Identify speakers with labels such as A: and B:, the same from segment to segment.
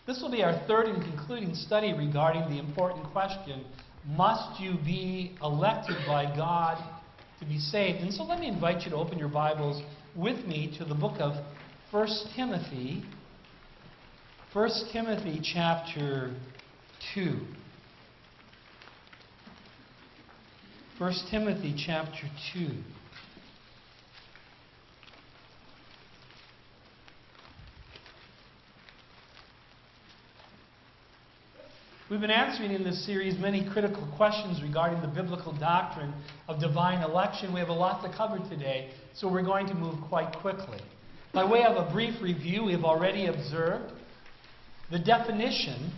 A: This will be our third and concluding study regarding the important question, must you be elected by God to be saved? And so let me invite you to open your Bibles with me to the book of 1 Timothy. 1 Timothy chapter 2. 1 Timothy chapter 2. We've been answering in this series many critical questions regarding the biblical doctrine of divine election. We have a lot to cover today, so we're going to move quite quickly. By way of a brief review, we have already observed the definition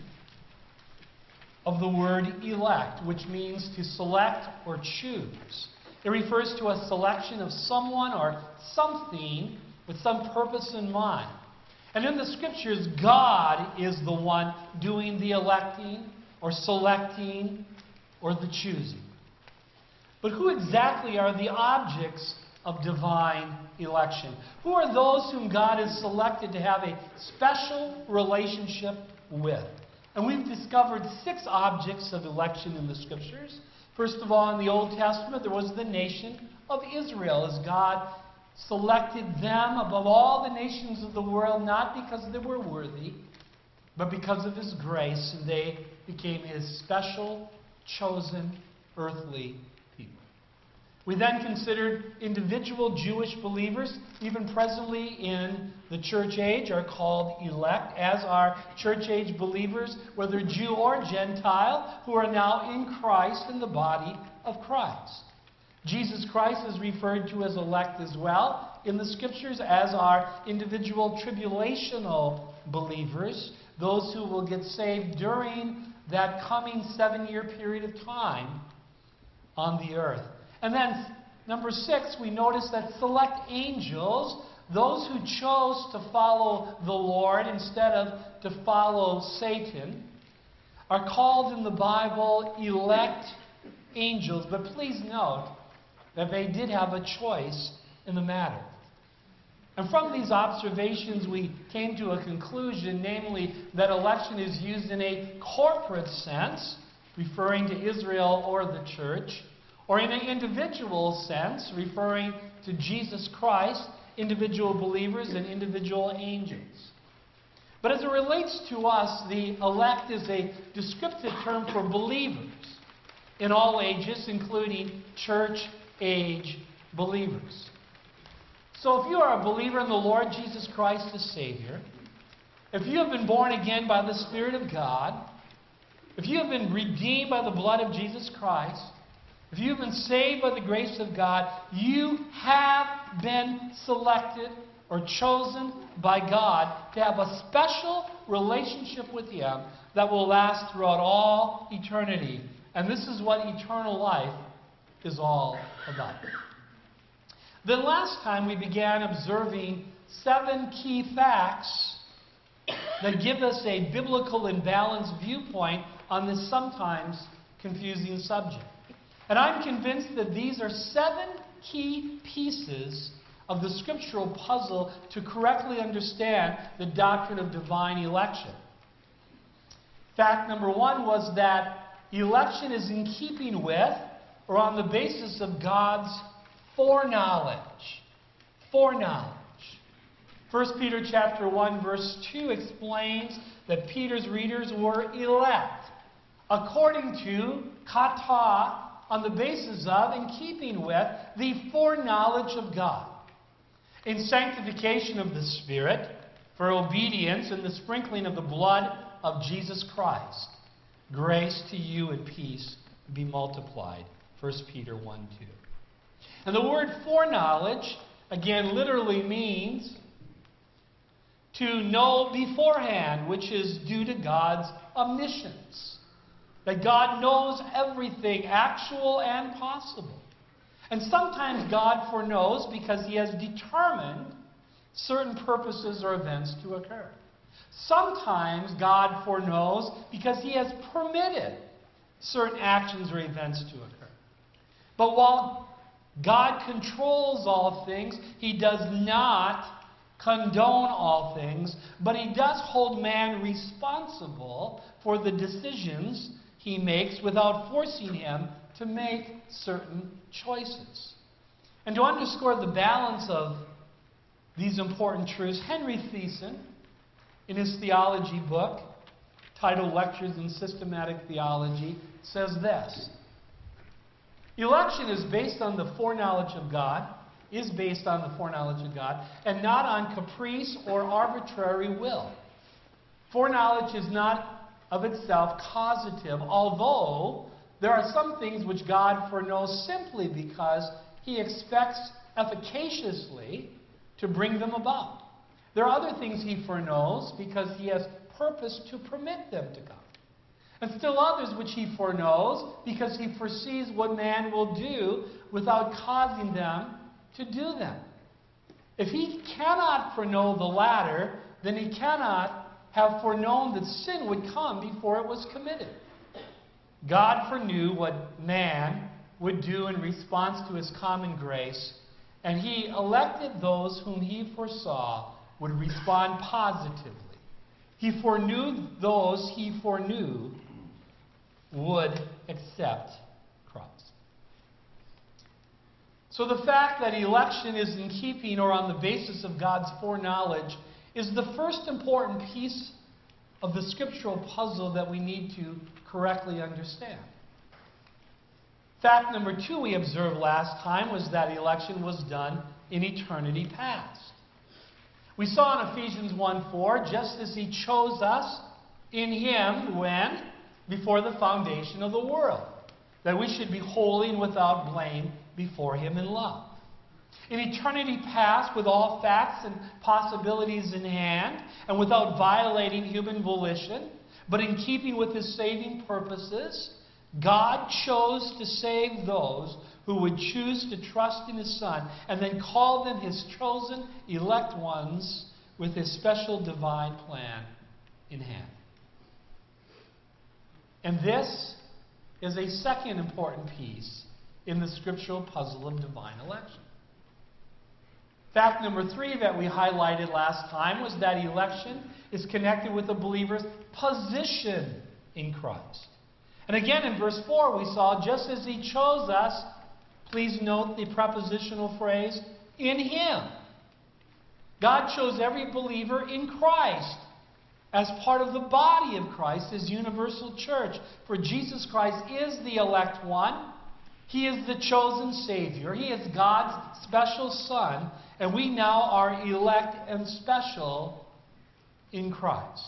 A: of the word elect, which means to select or choose. It refers to a selection of someone or something with some purpose in mind. And in the Scriptures, God is the one doing the electing or selecting or the choosing. But who exactly are the objects of divine election? Who are those whom God has selected to have a special relationship with? And we've discovered 6 objects of election in the Scriptures. First of all, in the Old Testament, there was the nation of Israel, as God selected them above all the nations of the world, not because they were worthy, but because of His grace, and they became His special, chosen, earthly people. We then considered individual Jewish believers, even presently in the church age, are called elect, as are church age believers, whether Jew or Gentile, who are now in Christ, in the body of Christ. Jesus Christ is referred to as elect as well in the Scriptures, as are individual tribulational believers, those who will get saved during that coming 7-year period of time on the earth. And then, number 6, we notice that select angels, those who chose to follow the Lord instead of to follow Satan, are called in the Bible elect angels. But please note that they did have a choice in the matter. And from these observations, we came to a conclusion, namely that election is used in a corporate sense, referring to Israel or the church, or in an individual sense, referring to Jesus Christ, individual believers, and individual angels. But as it relates to us, the elect is a descriptive term for believers in all ages, including church-age believers. So if you are a believer in the Lord Jesus Christ as Savior, if you have been born again by the Spirit of God, if you have been redeemed by the blood of Jesus Christ, if you have been saved by the grace of God, you have been selected or chosen by God to have a special relationship with Him that will last throughout all eternity. And this is what eternal life is all about. Then last time we began observing 7 key facts that give us a biblical and balanced viewpoint on this sometimes confusing subject. And I'm convinced that these are 7 key pieces of the scriptural puzzle to correctly understand the doctrine of divine election. Fact number 1 was that election is in keeping with or on the basis of God's foreknowledge. Foreknowledge. 1 Peter chapter 1 verse 2 explains that Peter's readers were elect according to kata, on the basis of, in keeping with, the foreknowledge of God. In sanctification of the Spirit, for obedience and the sprinkling of the blood of Jesus Christ, grace to you and peace be multiplied. 1 Peter 1:2. And the word foreknowledge, again, literally means to know beforehand, which is due to God's omniscience. That God knows everything, actual and possible. And sometimes God foreknows because He has determined certain purposes or events to occur. Sometimes God foreknows because He has permitted certain actions or events to occur. But while God controls all things, He does not condone all things, but he does hold man responsible for the decisions he makes without forcing him to make certain choices. And to underscore the balance of these important truths, Henry Thiessen, in his theology book titled Lectures in Systematic Theology, says this: election is based on the foreknowledge of God, and not on caprice or arbitrary will. Foreknowledge is not of itself causative, although there are some things which God foreknows simply because he expects efficaciously to bring them about. There are other things he foreknows because he has purpose to permit them to come. And still others which he foreknows because he foresees what man will do without causing them to do them. If he cannot foreknow the latter, then he cannot have foreknown that sin would come before it was committed. God foreknew what man would do in response to his common grace, and he elected those whom he foresaw would respond positively. He foreknew those he foreknew would accept Christ. So the fact that election is in keeping or on the basis of God's foreknowledge is the first important piece of the scriptural puzzle that we need to correctly understand. Fact number 2 we observed last time was that election was done in eternity past. We saw in Ephesians 1:4, just as he chose us in him when? Before the foundation of the world, that we should be holy and without blame before him in love. In eternity past, with all facts and possibilities in hand, and without violating human volition, but in keeping with his saving purposes, God chose to save those who would choose to trust in his Son, and then call them his chosen, elect ones with his special divine plan in hand. And this is a second important piece in the scriptural puzzle of divine election. Fact number 3 that we highlighted last time was that election is connected with the believer's position in Christ. And again in verse 4 we saw, just as he chose us, please note the prepositional phrase, in him. God chose every believer in Christ as part of the body of Christ, his universal church. For Jesus Christ is the elect one. He is the chosen Savior. He is God's special Son. And we now are elect and special in Christ.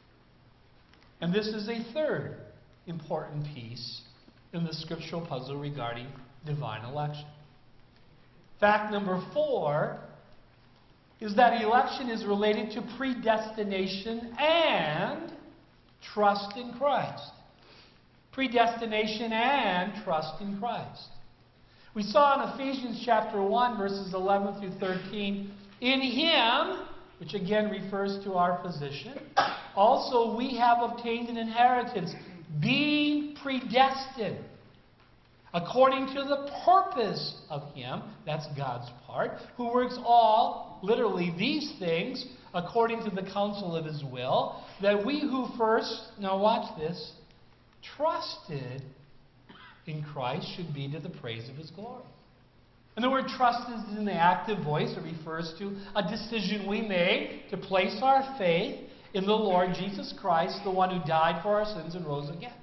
A: And this is a third important piece in the scriptural puzzle regarding divine election. Fact number 4 is that election is related to predestination and trust in Christ. Predestination and trust in Christ. We saw in Ephesians chapter 1, verses 11 through 13, in him, which again refers to our position, also we have obtained an inheritance, being predestined, according to the purpose of him, that's God's part, who works all, literally these things, according to the counsel of his will, that we who first, now watch this, trusted in Christ should be to the praise of his glory. And the word trust is in the active voice. It refers to a decision we made to place our faith in the Lord Jesus Christ, the one who died for our sins and rose again.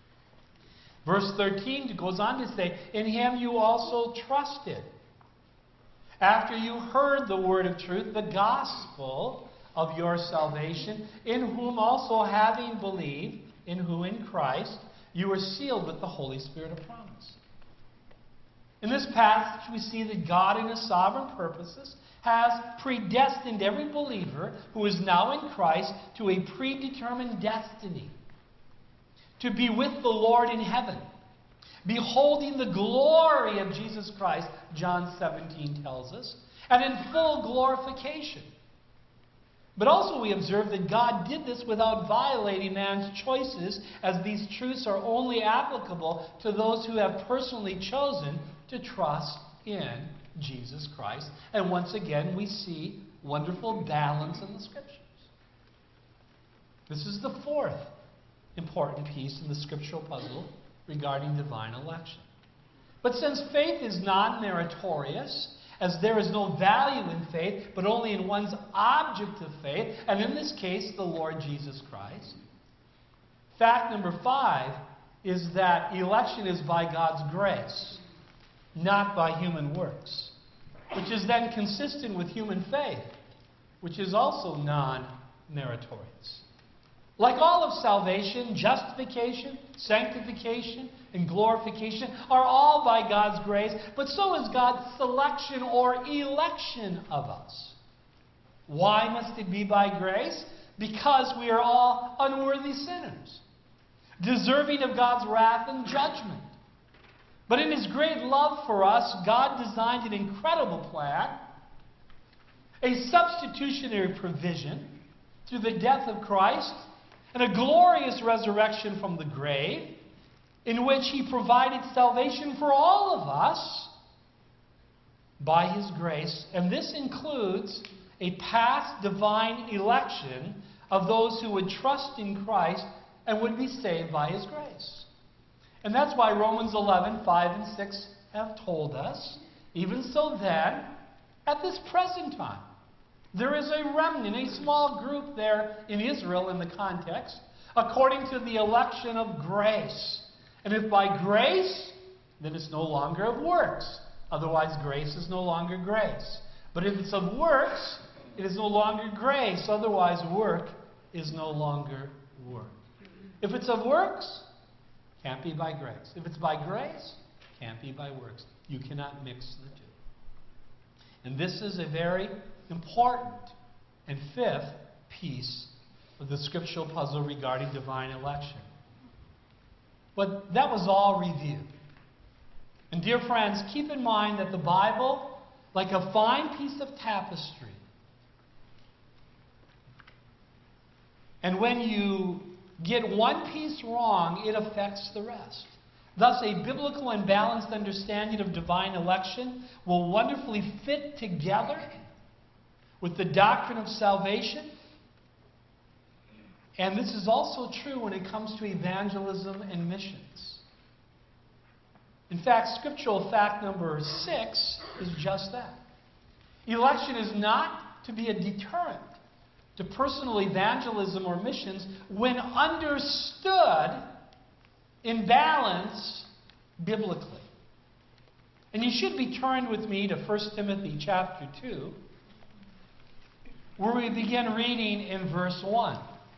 A: Verse 13 goes on to say, in him you also trusted, after you heard the word of truth, the gospel of your salvation, in whom also having believed, in whom in Christ you were sealed with the Holy Spirit of promise. In this passage we see that God in his sovereign purposes has predestined every believer who is now in Christ to a predetermined destiny, to be with the Lord in heaven, beholding the glory of Jesus Christ, John 17 tells us, and in full glorification. But also we observe that God did this without violating man's choices, as these truths are only applicable to those who have personally chosen to trust in Jesus Christ. And once again we see wonderful balance in the Scriptures. This is the fourth important piece in the scriptural puzzle regarding divine election. But since faith is non-meritorious, as there is no value in faith, but only in one's object of faith, and in this case, the Lord Jesus Christ, fact number 5 is that election is by God's grace, not by human works, which is then consistent with human faith, which is also non-meritorious. Like all of salvation, justification, sanctification, and glorification are all by God's grace, but so is God's selection or election of us. Why must it be by grace? Because we are all unworthy sinners, deserving of God's wrath and judgment. But in His great love for us, God designed an incredible plan, a substitutionary provision through the death of Christ, and a glorious resurrection from the grave, in which He provided salvation for all of us by His grace. And this includes a past divine election of those who would trust in Christ and would be saved by His grace. And that's why Romans 11, 5 and 6 have told us, even so then, at this present time, there is a remnant, a small group there in Israel in the context, according to the election of grace. And if by grace, then it's no longer of works. Otherwise, grace is no longer grace. But if it's of works, it is no longer grace. Otherwise, work is no longer work. If it's of works, can't be by grace. If it's by grace, can't be by works. You cannot mix the two. And this is a very important and fifth piece of the scriptural puzzle regarding divine election. But that was all review. And dear friends, keep in mind that the Bible, like a fine piece of tapestry, and when you get one piece wrong, it affects the rest. Thus, a biblical and balanced understanding of divine election will wonderfully fit together with the doctrine of salvation. And this is also true when it comes to evangelism and missions. In fact, scriptural fact number 6 is just that. Election is not to be a deterrent to personal evangelism or missions when understood in balance biblically. And you should be turned with me to 1 Timothy chapter 2, where we begin reading in verse 1.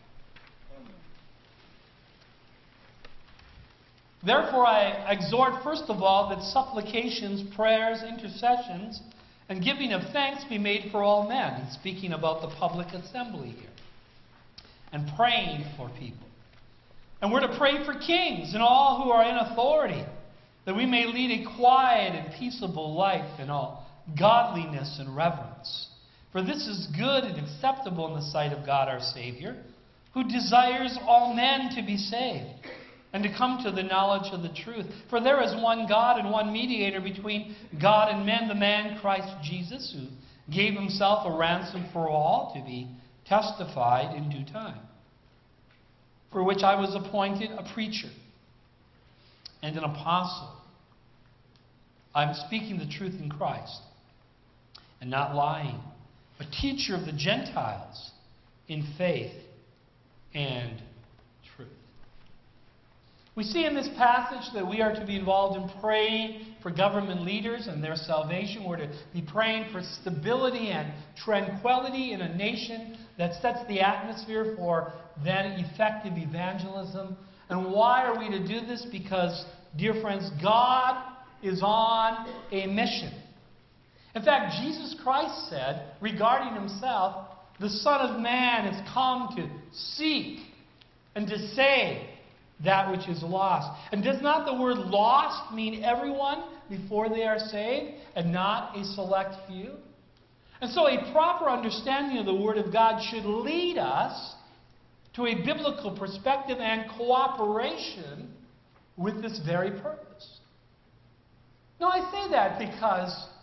A: Therefore I exhort first of all that supplications, prayers, intercessions, and giving of thanks be made for all men. He's speaking about the public assembly here. And praying for people. And we're to pray for kings and all who are in authority, that we may lead a quiet and peaceable life in all godliness and reverence. For this is good and acceptable in the sight of God our Savior, who desires all men to be saved and to come to the knowledge of the truth. For there is one God and one mediator between God and men, the man Christ Jesus, who gave Himself a ransom for all, to be testified in due time. For which I was appointed a preacher and an apostle. I'm speaking the truth in Christ and not lying. A teacher of the Gentiles in faith and truth. We see in this passage that we are to be involved in praying for government leaders and their salvation. We're to be praying for stability and tranquility in a nation that sets the atmosphere for then effective evangelism. And why are we to do this? Because, dear friends, God is on a mission. In fact, Jesus Christ said regarding Himself, the Son of Man has come to seek and to save that which is lost. And does not the word lost mean everyone before they are saved and not a select few? And so a proper understanding of the Word of God should lead us to a biblical perspective and cooperation with this very purpose. Now I say that because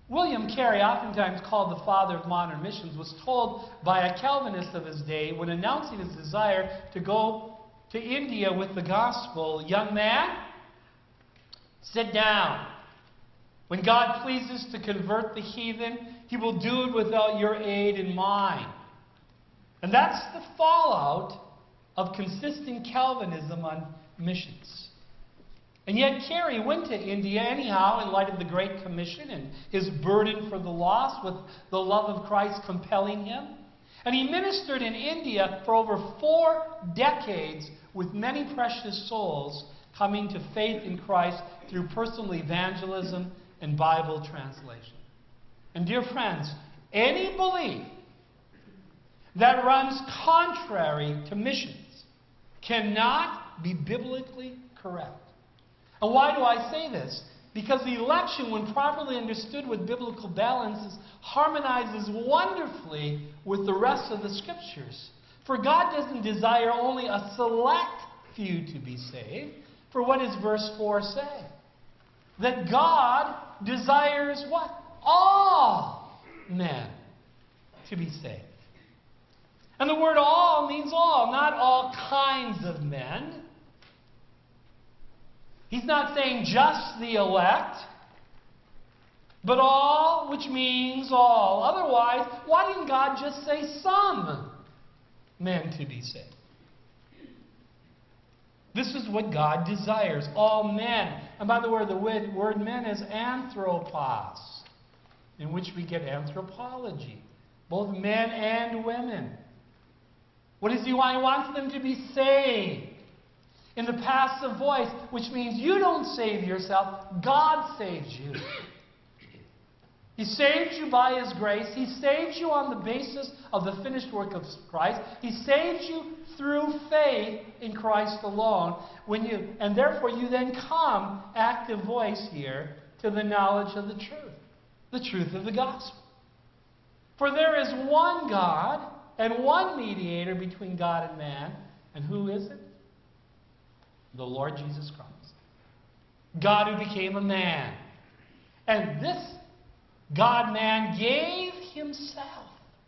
A: William Carey, oftentimes called the father of modern missions, was told by a Calvinist of his day, when announcing his desire to go to India with the gospel, "Young man, sit down. When God pleases to convert the heathen, He will do it without your aid and mine." And that's the fallout of consistent Calvinism on missions. And yet Carey went to India anyhow in light of the Great Commission and his burden for the lost, with the love of Christ compelling him. And he ministered in India for over 4 decades, with many precious souls coming to faith in Christ through personal evangelism and Bible translation. And dear friends, any belief that runs contrary to missions cannot be biblically correct. And why do I say this? Because the election, when properly understood with biblical balances, harmonizes wonderfully with the rest of the Scriptures. For God doesn't desire only a select few to be saved. For what does verse 4 say? That God desires what? All men to be saved. And the word all means all, not all kinds of men. He's not saying just the elect, but all, which means all. Otherwise, why didn't God just say some men to be saved? This is what God desires, all men. And by the way, the word men is anthropos, in which we get anthropology, both men and women. What does He want? He wants them to be saved. In the passive voice, which means you don't save yourself, God saves you. He saved you by His grace. He saved you on the basis of the finished work of Christ. He saved you through faith in Christ alone. And therefore you then come, active voice here, to the knowledge of the truth of the gospel. For there is one God and one mediator between God and man. And who is it? The Lord Jesus Christ. God who became a man. And this God-man gave Himself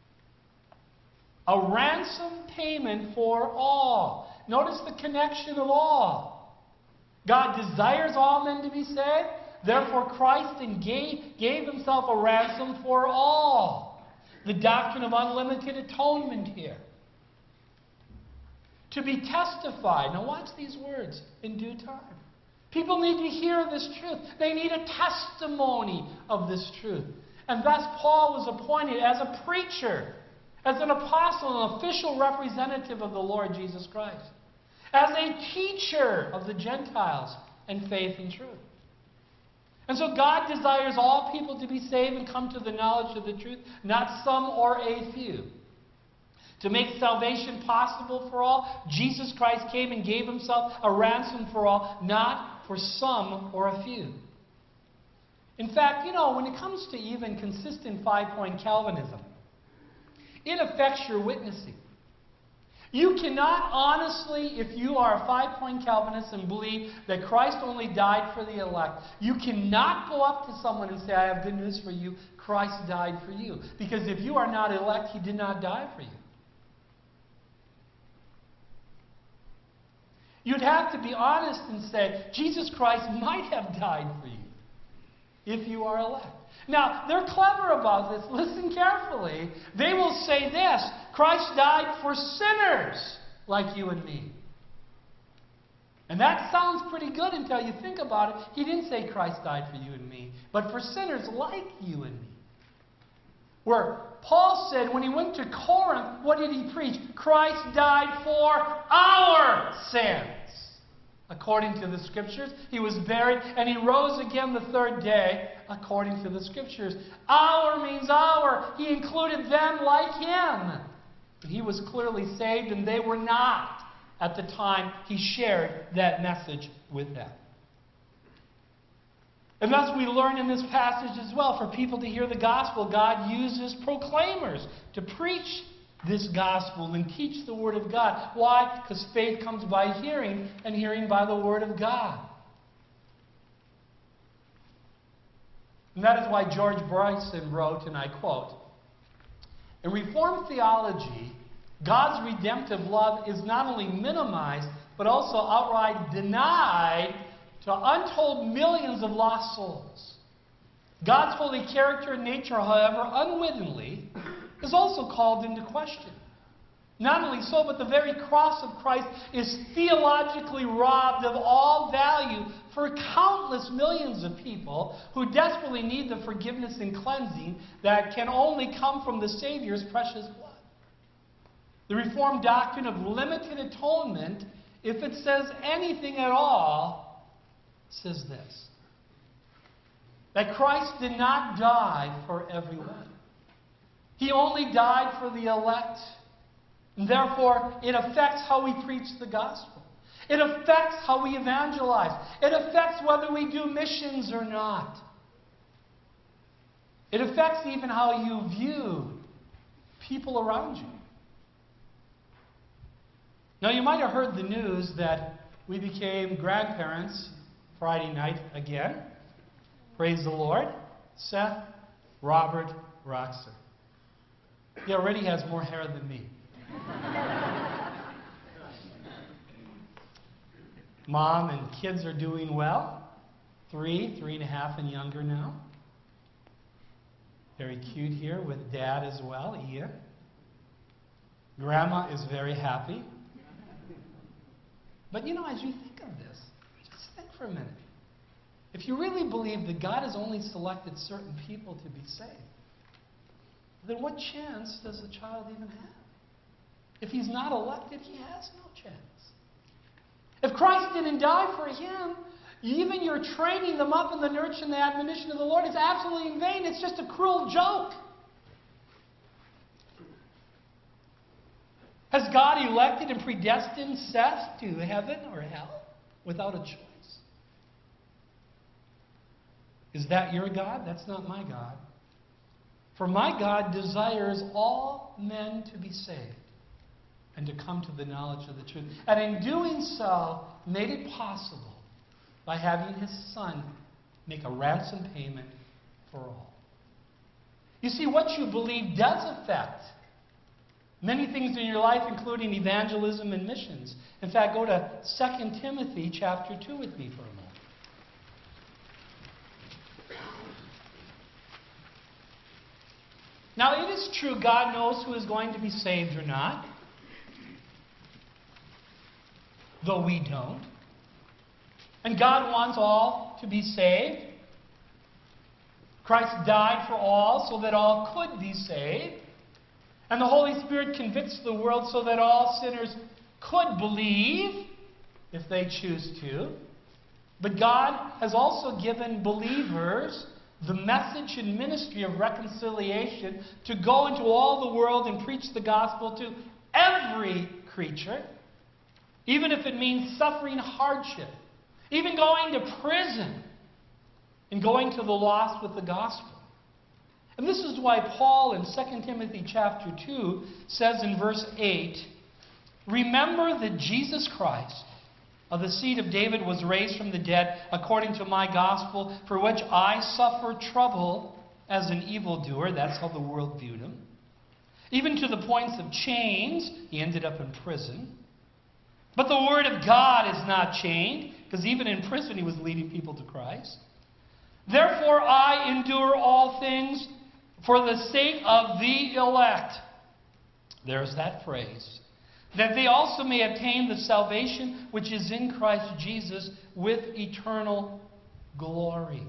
A: a ransom payment for all. Notice the connection of all. God desires all men to be saved. Therefore Christ gave Himself a ransom for all. The doctrine of unlimited atonement here. To be testified. Now watch these words. In due time. People need to hear this truth. They need a testimony of this truth. And thus Paul was appointed as a preacher, as an apostle, an official representative of the Lord Jesus Christ, as a teacher of the Gentiles in faith and truth. And so God desires all people to be saved and come to the knowledge of the truth, not some or a few. To make salvation possible for all, Jesus Christ came and gave Himself a ransom for all, not for some or a few. In fact, when it comes to even consistent 5-point Calvinism, it affects your witnessing. You cannot honestly, if you are a 5-point Calvinist and believe that Christ only died for the elect, you cannot go up to someone and say, "I have good news for you, Christ died for you." Because if you are not elect, He did not die for you. You'd have to be honest and say, Jesus Christ might have died for you if you are elect. Now, they're clever about this. Listen carefully. They will say this: Christ died for sinners like you and me. And that sounds pretty good until you think about it. He didn't say Christ died for you and me, but for sinners like you and me. Where Paul said when he went to Corinth, what did he preach? Christ died for our sins. According to the Scriptures, He was buried and He rose again the 3rd day, according to the Scriptures. Our means our. He included them like Him. He was clearly saved and they were not at the time He shared that message with them. And thus we learn in this passage as well, for people to hear the gospel, God uses proclaimers to preach this gospel and teach the Word of God. Why? Because faith comes by hearing, and hearing by the Word of God. And that is why George Bryson wrote, and I quote, "In Reformed theology, God's redemptive love is not only minimized, but also outright denied to untold millions of lost souls. God's holy character and nature, however, unwittingly, is also called into question. Not only so, but the very cross of Christ is theologically robbed of all value for countless millions of people who desperately need the forgiveness and cleansing that can only come from the Savior's precious blood. The Reformed doctrine of limited atonement, if it says anything at all, says this: that Christ did not die for everyone. He only died for the elect. And therefore, it affects how we preach the gospel. It affects how we evangelize. It affects whether we do missions or not. It affects even how you view people around you. Now, you might have heard the news that we became grandparents Friday night again. Praise the Lord. Seth Robert Roxer. He already has more hair than me. Mom and kids are doing well. 3, 3.5 and younger now. Very cute here with Dad as well, Ian. Grandma is very happy. But you know, as you think of this, just think for a minute. If you really believe that God has only selected certain people to be saved, then what chance does a child even have? If he's not elected, he has no chance. If Christ didn't die for him, even your training them up in the nurture and the admonition of the Lord is absolutely in vain. It's just a cruel joke. Has God elected and predestined Seth to heaven or hell without a choice? Is that your God? That's not my God. For my God desires all men to be saved and to come to the knowledge of the truth. And in doing so, made it possible by having his Son make a ransom payment for all. You see, what you believe does affect many things in your life, including evangelism and missions. In fact, go to 2 Timothy chapter 2 with me for a moment. Now, it is true God knows who is going to be saved or not, though we don't. And God wants all to be saved. Christ died for all so that all could be saved. And the Holy Spirit convicts the world so that all sinners could believe if they choose to. But God has also given believers the message and ministry of reconciliation to go into all the world and preach the gospel to every creature, even if it means suffering hardship, even going to prison and going to the lost with the gospel. And this is why Paul in 2 Timothy chapter 2 says in verse 8, "Remember that Jesus Christ, of the seed of David, was raised from the dead according to my gospel, for which I suffer trouble as an evildoer." That's how the world viewed him. "Even to the points of chains," he ended up in prison. "But the word of God is not chained," because even in prison he was leading people to Christ. "Therefore I endure all things for the sake of the elect." There's that phrase. "That they also may obtain the salvation which is in Christ Jesus with eternal glory."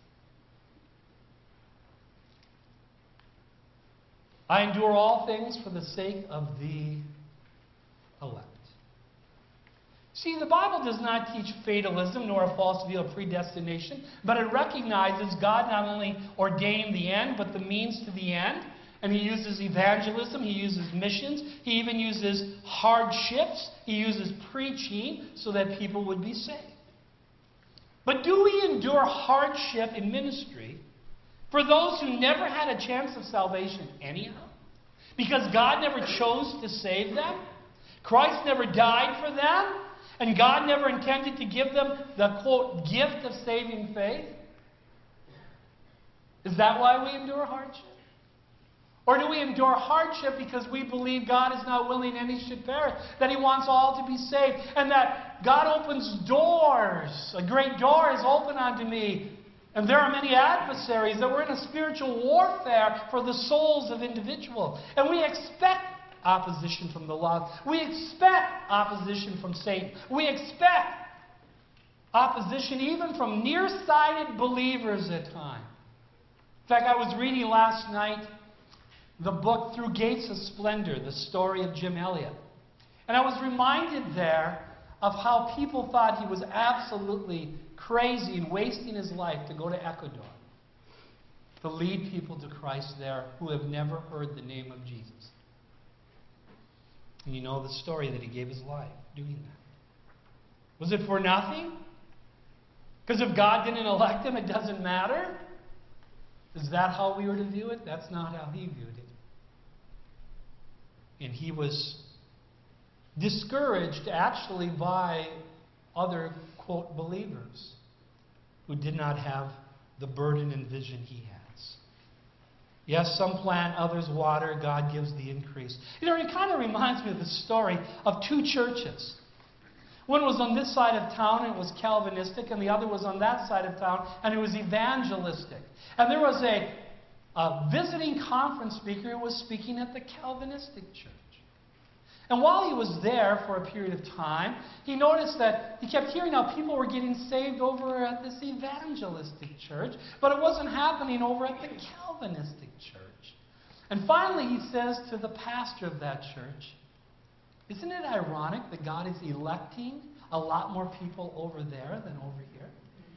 A: I endure all things for the sake of the elect. See, the Bible does not teach fatalism nor a false view of predestination, but it recognizes God not only ordained the end, but the means to the end. And he uses evangelism, he uses missions, he even uses hardships, he uses preaching so that people would be saved. But do we endure hardship in ministry for those who never had a chance of salvation anyhow? Because God never chose to save them? Christ never died for them? And God never intended to give them the, quote, gift of saving faith? Is that why we endure hardship? Or do we endure hardship because we believe God is not willing any should perish, that He wants all to be saved, and that God opens doors? A great door is open unto me. And there are many adversaries, that we're in a spiritual warfare for the souls of individuals. And we expect opposition from the lost. We expect opposition from Satan. We expect opposition even from nearsighted believers at times. In fact, I was reading last night the book Through Gates of Splendor, the story of Jim Elliot. And I was reminded there of how people thought he was absolutely crazy and wasting his life to go to Ecuador to lead people to Christ there who have never heard the name of Jesus. And you know the story that he gave his life doing that. Was it for nothing? Because if God didn't elect him, it doesn't matter? Is that how we were to view it? That's not how he viewed it. And he was discouraged actually by other, quote, believers who did not have the burden and vision he has. Yes, some plant, others water, God gives the increase. You know, it kind of reminds me of the story of two churches. One was on this side of town, and it was Calvinistic, and the other was on that side of town, and it was evangelistic. And there was a visiting conference speaker who was speaking at the Calvinistic church. And while he was there for a period of time, he noticed that he kept hearing how people were getting saved over at this evangelistic church, but it wasn't happening over at the Calvinistic church. And finally he says to the pastor of that church, "Isn't it ironic that God is electing a lot more people over there than over here?"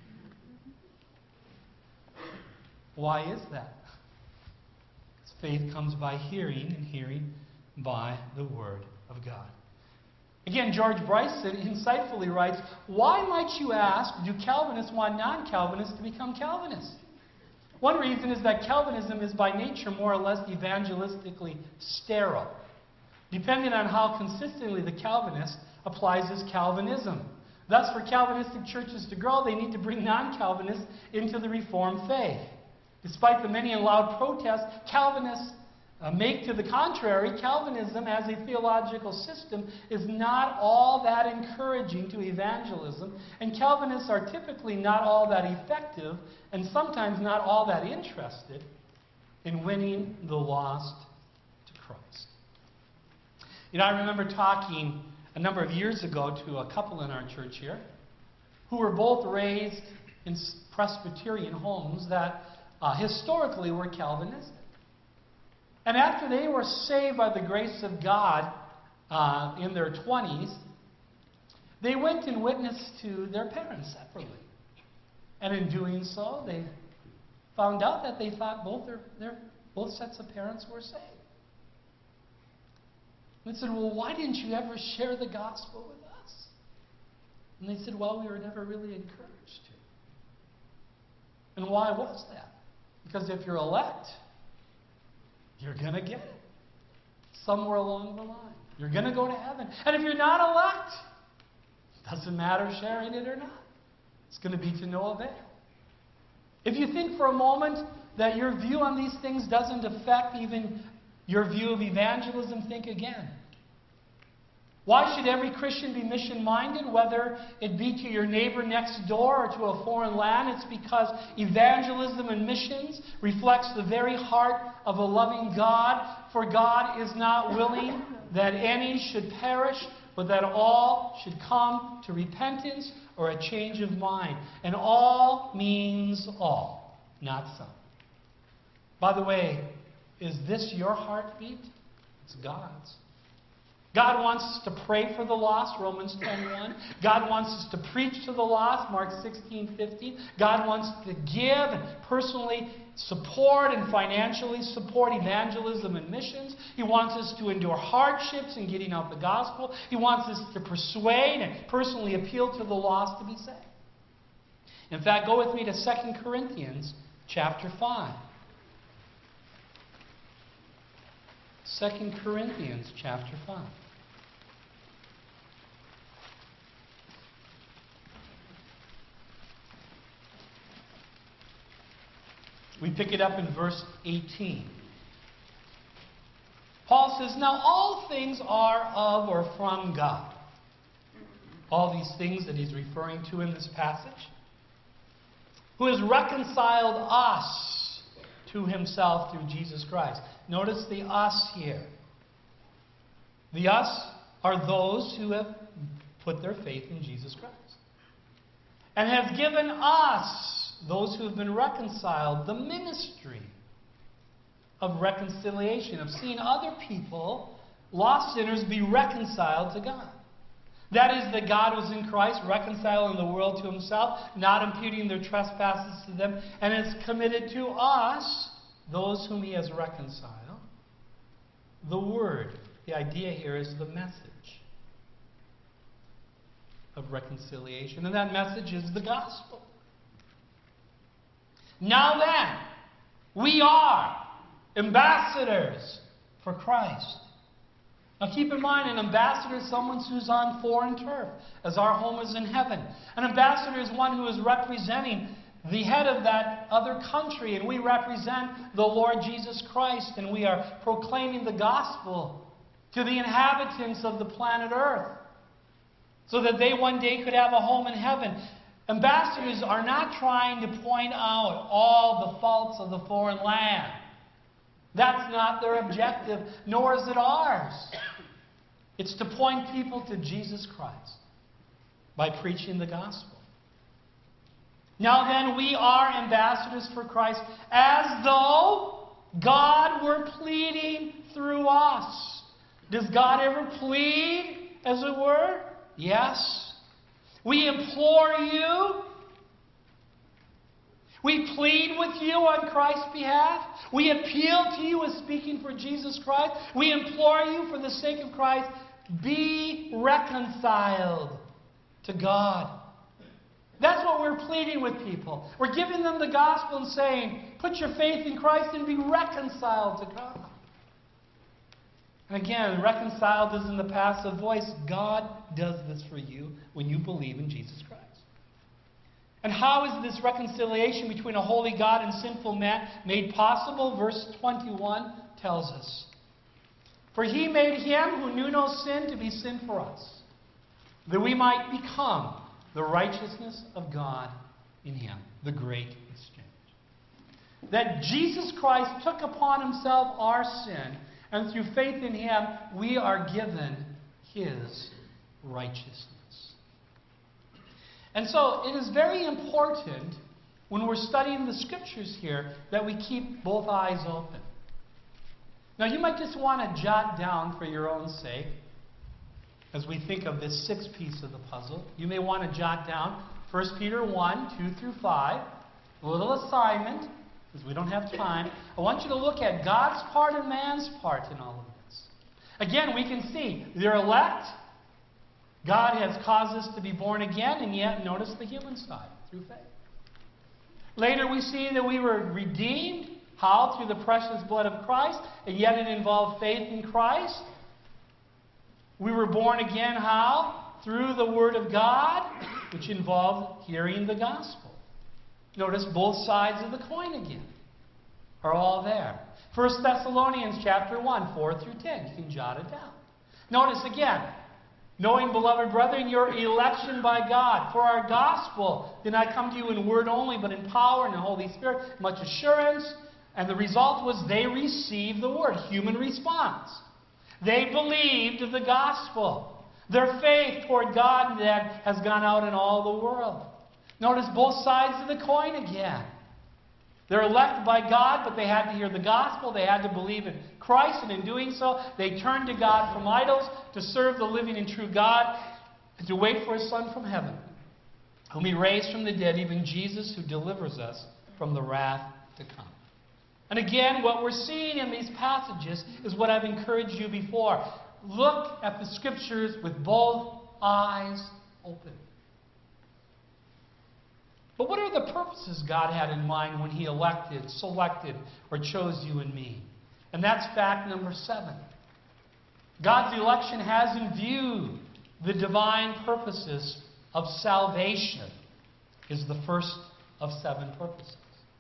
A: Why is that? Because faith comes by hearing, and hearing by the Word of God. Again, George Bryson insightfully writes, "Why, might you ask, do Calvinists want non-Calvinists to become Calvinists? One reason is that Calvinism is by nature more or less evangelistically sterile. Depending on how consistently the Calvinist applies his Calvinism. Thus, for Calvinistic churches to grow, they need to bring non-Calvinists into the Reformed faith. Despite the many and loud protests Calvinists make to the contrary, Calvinism as a theological system is not all that encouraging to evangelism, and Calvinists are typically not all that effective and sometimes not all that interested in winning the lost to Christ." You know, I remember talking a number of years ago to a couple in our church here who were both raised in Presbyterian homes that historically were Calvinistic. And after they were saved by the grace of God in their 20s, they went and witnessed to their parents separately. And in doing so, they found out that they thought both sets of parents were saved. And they said, "Well, why didn't you ever share the gospel with us?" And they said, "Well, we were never really encouraged to." And why was that? Because if you're elect, you're going to get it somewhere along the line. You're going to go to heaven. And if you're not elect, it doesn't matter sharing it or not. It's going to be to no avail. If you think for a moment that your view on these things doesn't affect even your view of evangelism, think again. Why should every Christian be mission-minded, whether it be to your neighbor next door or to a foreign land? It's because evangelism and missions reflects the very heart of a loving God. For God is not willing that any should perish, but that all should come to repentance or a change of mind. And all means all, not some. By the way, is this your heartbeat? It's God's. God wants us to pray for the lost, Romans 10:1. God wants us to preach to the lost, Mark 16:15. God wants to give and personally support and financially support evangelism and missions. He wants us to endure hardships in getting out the gospel. He wants us to persuade and personally appeal to the lost to be saved. In fact, go with me to 2 Corinthians chapter 5. 2 Corinthians chapter 5. We pick it up in verse 18. Paul says, now all things are of or from God. All these things that he's referring to in this passage. Who has reconciled us to himself through Jesus Christ. Notice the us here. The us are those who have put their faith in Jesus Christ. And have given us, those who have been reconciled, the ministry of reconciliation, of seeing other people, lost sinners, be reconciled to God. That is, that God was in Christ, reconciling the world to himself, not imputing their trespasses to them, and it's committed to us, those whom he has reconciled. The word, the idea here is the message of reconciliation, and that message is the gospel. Now then, we are ambassadors for Christ. Now keep in mind, an ambassador is someone who's on foreign turf, as our home is in heaven. An ambassador is one who is representing the head of that other country, and we represent the Lord Jesus Christ, and we are proclaiming the gospel to the inhabitants of the planet Earth, so that they one day could have a home in heaven. Ambassadors are not trying to point out all the faults of the foreign land. That's not their objective, nor is it ours. It's to point people to Jesus Christ by preaching the gospel. Now then, we are ambassadors for Christ, as though God were pleading through us. Does God ever plead, as it were? Yes. We implore you. We plead with you on Christ's behalf. We appeal to you as speaking for Jesus Christ. We implore you for the sake of Christ, be reconciled to God. That's what we're pleading with people. We're giving them the gospel and saying, put your faith in Christ and be reconciled to God. And again, reconciled is in the passive voice. God does this for you when you believe in Jesus Christ. And how is this reconciliation between a holy God and sinful man made possible? Verse 21 tells us. For he made him who knew no sin to be sin for us, that we might become the righteousness of God in him, the great exchange. That Jesus Christ took upon himself our sin, and through faith in him, we are given his righteousness. And so it is very important when we're studying the scriptures here that we keep both eyes open. Now you might just want to jot down for your own sake, as we think of this sixth piece of the puzzle, you may want to jot down 1 Peter 1, 2 through 5, a little assignment, because we don't have time. I want you to look at God's part and man's part in all of this. Again, we can see they're elect. God has caused us to be born again, and yet notice the human side, through faith. Later we see that we were redeemed. How? Through the precious blood of Christ, and yet it involved faith in Christ. We were born again, how? Through the Word of God, which involved hearing the gospel. Notice both sides of the coin again are all there. 1 Thessalonians chapter 1, 4 through 10. You can jot it down. Notice again, knowing, beloved brethren, your election by God. For our gospel did not come to you in word only, but in power and in the Holy Spirit, much assurance. And the result was they received the word, human response. They believed the gospel. Their faith toward God then has gone out in all the world. Notice both sides of the coin again. They're elected by God, but they had to hear the gospel. They had to believe in Christ, and in doing so, they turned to God from idols to serve the living and true God and to wait for his Son from heaven, whom he raised from the dead, even Jesus, who delivers us from the wrath to come. And again, what we're seeing in these passages is what I've encouraged you before. Look at the scriptures with both eyes open. But what are the purposes God had in mind when he elected, selected, or chose you and me? And that's fact number 7. God's election has in view the divine purposes of salvation, is the first of 7 purposes.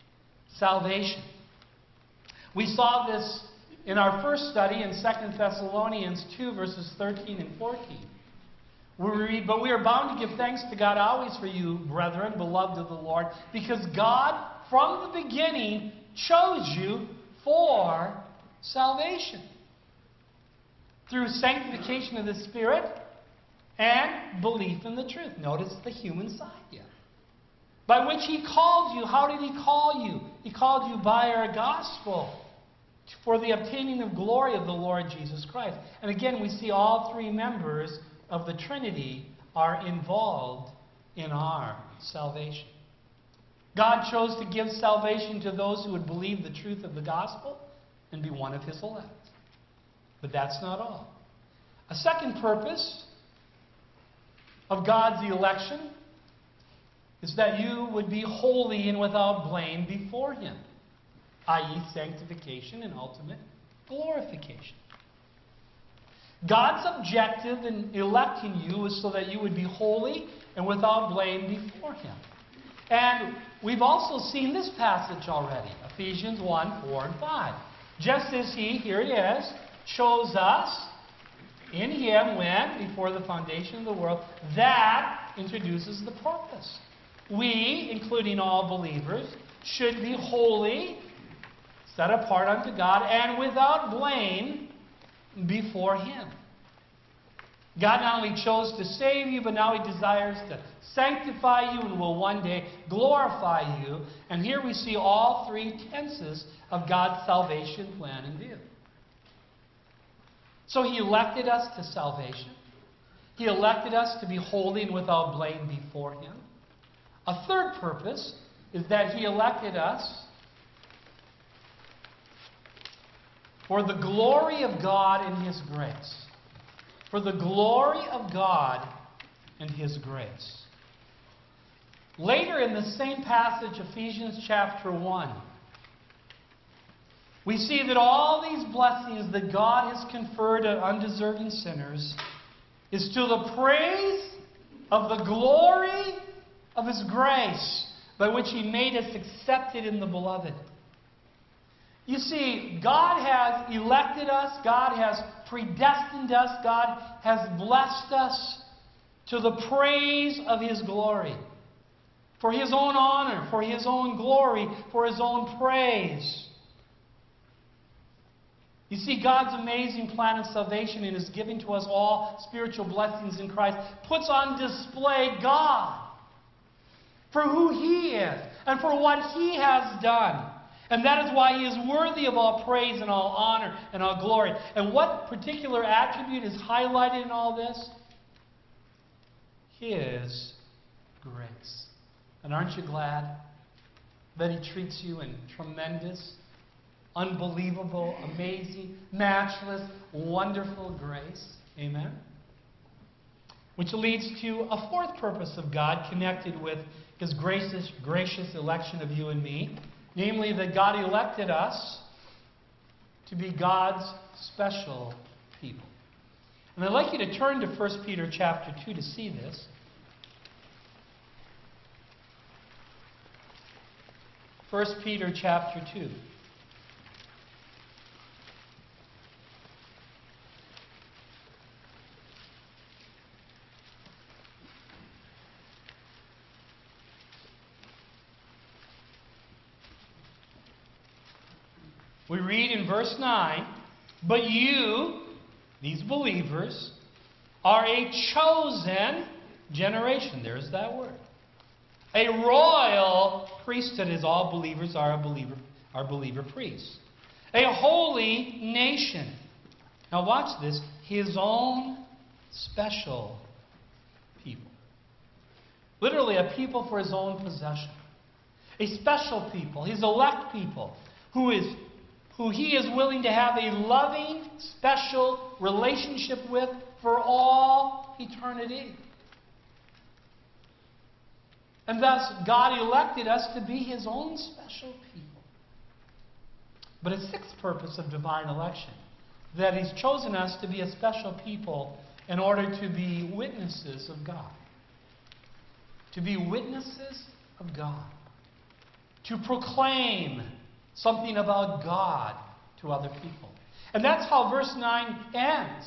A: salvation. We saw this in our first study in 2 Thessalonians 2, verses 13 and 14. Where we read, "But we are bound to give thanks to God always for you, brethren, beloved of the Lord, because God, from the beginning, chose you for salvation, through sanctification of the Spirit and belief in the truth." Notice the human side here. "By which He called you." How did He call you? He called you by our gospel, for the obtaining of glory of the Lord Jesus Christ. And again, we see all three members of the Trinity are involved in our salvation. God chose to give salvation to those who would believe the truth of the gospel and be one of His elect. But that's not all. A second purpose of God's election is that you would be holy and without blame before Him, i.e., sanctification and ultimate glorification. God's objective in electing you is so that you would be holy and without blame before Him. And we've also seen this passage already, Ephesians 1, 4, and 5. Just as He, here it is, chose us in Him when, before the foundation of the world, that introduces the purpose. We, including all believers, should be holy, set apart unto God, and without blame before Him. God not only chose to save you, but now He desires to sanctify you and will one day glorify you. And here we see all three tenses of God's salvation plan in view. So He elected us to salvation. He elected us to be holy and without blame before Him. A third purpose is that He elected us for the glory of God and His grace. For the glory of God and His grace. Later in the same passage, Ephesians chapter 1, we see that all these blessings that God has conferred on undeserving sinners is to the praise of the glory of His grace, by which He made us accepted in the Beloved. You see, God has elected us, God has predestined us, God has blessed us to the praise of His glory, for His own honor, for His own glory, for His own praise. You see, God's amazing plan of salvation in His giving to us all spiritual blessings in Christ puts on display God for who He is and for what He has done. And that is why He is worthy of all praise and all honor and all glory. And what particular attribute is highlighted in all this? His grace. And aren't you glad that He treats you in tremendous, unbelievable, amazing, matchless, wonderful grace? Amen? Which leads to a fourth purpose of God connected with His gracious election of you and me. Namely, that God elected us to be God's special people. And I'd like you to turn to 1 Peter chapter 2 to see this. 1 Peter chapter 2. We read in verse 9, "But you," these believers, "are a chosen generation." There's that word. "A royal priesthood," as all believers are believer priests. "A holy nation." Now watch this. His own special people. Literally a people for His own possession. A special people. His elect people. Who He is willing to have a loving, special relationship with for all eternity. And thus, God elected us to be His own special people. But a sixth purpose of divine election, that He's chosen us to be a special people in order to be witnesses of God. To be witnesses of God. to proclaim something about God to other people. And that's how verse 9 ends.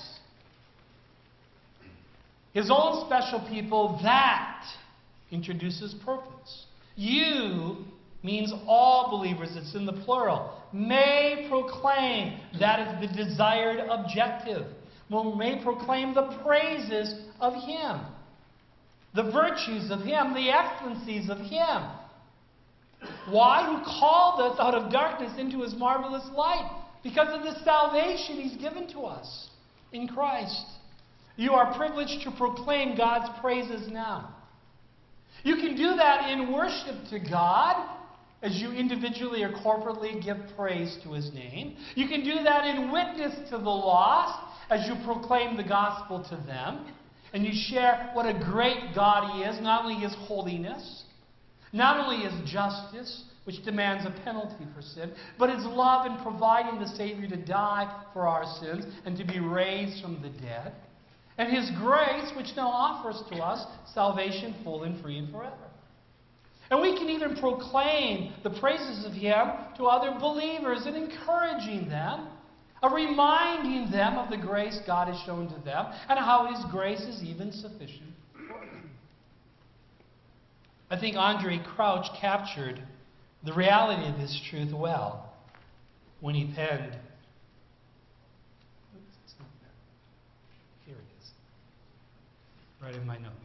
A: His own special people, that introduces purpose. You means all believers. It's in the plural. May proclaim. That is the desired objective. May proclaim the praises of Him, the virtues of Him, the excellencies of Him. Why? Who called us out of darkness into His marvelous light. Because of the salvation He's given to us in Christ. You are privileged to proclaim God's praises now. You can do that in worship to God, as you individually or corporately give praise to His name. You can do that in witness to the lost, as you proclaim the gospel to them. And you share what a great God He is, not only His holiness, not only His justice, which demands a penalty for sin, but His love in providing the Savior to die for our sins and to be raised from the dead. And His grace, which now offers to us salvation full and free and forever. And we can even proclaim the praises of Him to other believers and encouraging them, reminding them of the grace God has shown to them and how His grace is even sufficient for them. I think Andre Crouch captured the reality of this truth well when he penned, it's not there. Here it is. Right in my notes.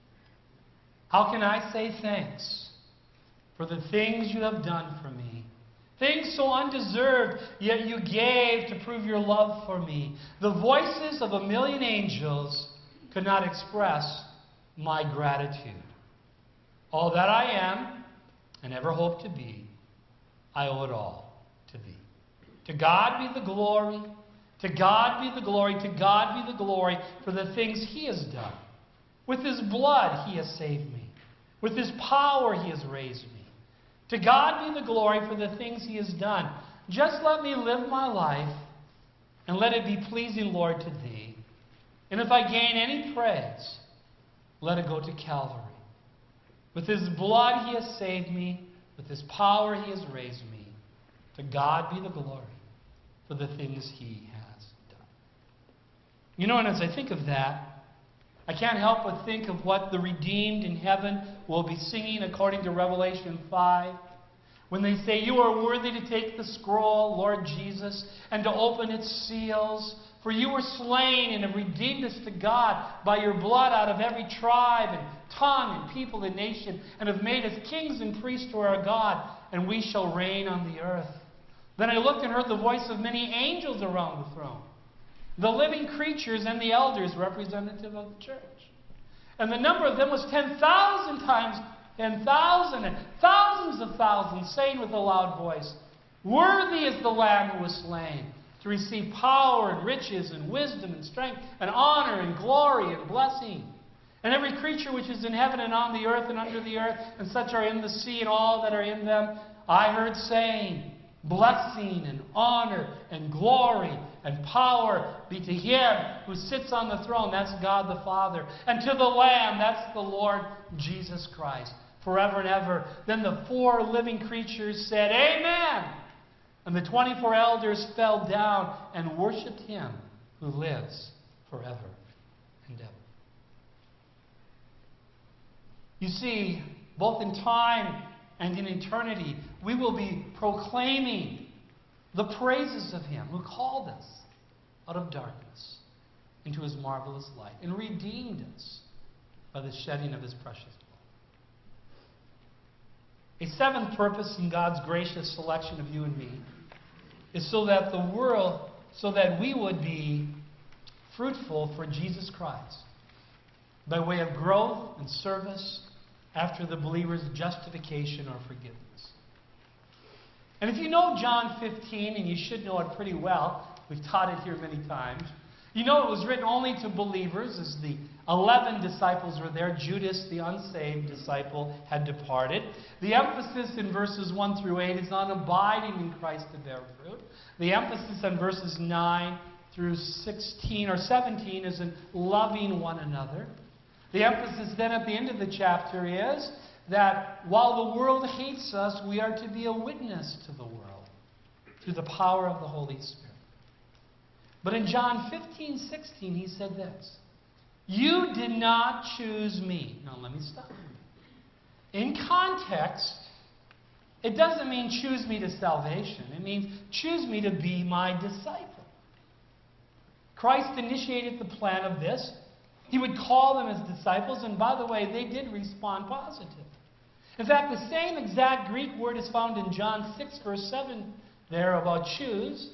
A: How can I say thanks for the things you have done for me? Things so undeserved, yet you gave to prove your love for me. The voices of 1,000,000 angels could not express my gratitude. All that I am and ever hope to be, I owe it all to Thee. To God be the glory, to God be the glory, to God be the glory for the things He has done. With His blood He has saved me. With His power He has raised me. To God be the glory for the things He has done. Just let me live my life, and let it be pleasing, Lord, to Thee. And if I gain any praise, let it go to Calvary. With His blood He has saved me. With His power He has raised me. To God be the glory for the things He has done. You know, and as I think of that, I can't help but think of what the redeemed in heaven will be singing according to Revelation 5. When they say, You are worthy to take the scroll, Lord Jesus, and to open its seals. For you were slain and have redeemed us to God by your blood out of every tribe and tongue and people and nation, and have made us kings and priests to our God, and we shall reign on the earth. Then I looked and heard the voice of many angels around the throne, the living creatures and the elders, representative of the church. And the number of them was 10,000 times 10,000, and thousands of thousands, saying with a loud voice, Worthy is the Lamb who was slain, to receive power and riches and wisdom and strength and honor and glory and blessing. And every creature which is in heaven and on the earth and under the earth, and such are in the sea and all that are in them, I heard saying, Blessing and honor and glory and power be to Him who sits on the throne, that's God the Father, and to the Lamb, that's the Lord Jesus Christ, forever and ever. Then the 4 living creatures said, Amen! And the 24 elders fell down and worshipped Him who lives forever and ever. You see, both in time and in eternity, we will be proclaiming the praises of Him who called us out of darkness into His marvelous light and redeemed us by the shedding of His precious blood. A 7th purpose in God's gracious selection of you and me is so that we would be fruitful for Jesus Christ by way of growth and service after the believer's justification or forgiveness. And if you know John 15, and you should know it pretty well, we've taught it here many times, you know it was written only to believers as the 11 disciples were there. Judas, the unsaved disciple, had departed. The emphasis in verses 1 through 8 is on abiding in Christ to bear fruit. The emphasis on verses 9 through 16 or 17 is in loving one another. The emphasis then at the end of the chapter is that while the world hates us, we are to be a witness to the world through the power of the Holy Spirit. But in John 15:16, he said this, "You did not choose me." Now let me stop. In context, it doesn't mean choose me to salvation. It means choose me to be my disciple. Christ initiated the plan of this. He would call them as disciples, and by the way, they did respond positive. In fact, the same exact Greek word is found in John 6, verse 7 there about choose,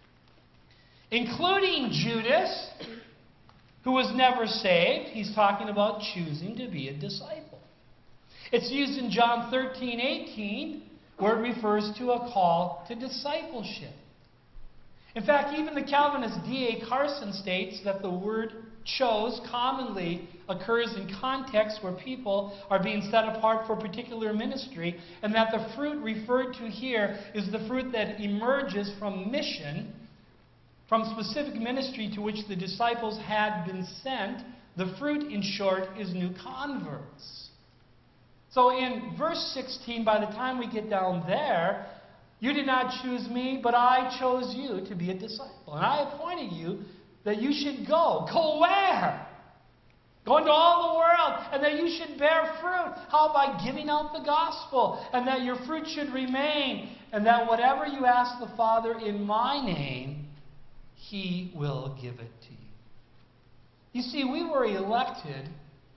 A: including Judas, who was never saved. He's talking about choosing to be a disciple. It's used in John 13:18, where it refers to a call to discipleship. In fact, even the Calvinist D.A. Carson states that the word chose commonly occurs in contexts where people are being set apart for a particular ministry, and that the fruit referred to here is the fruit that emerges from mission, from specific ministry to which the disciples had been sent. The fruit, in short, is new converts. So in verse 16, by the time we get down there, "You did not choose me, but I chose you to be a disciple. And I appointed you that you should go." Go where? Go into all the world, and that you should bear fruit. How? By giving out the gospel, and that your fruit should remain, and that whatever you ask the Father in my name, He will give it to you. You see, we were elected.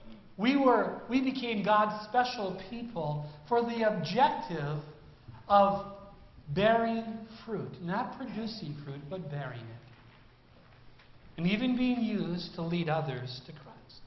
A: We became God's special people for the objective of bearing fruit. Not producing fruit, but bearing it. And even being used to lead others to Christ.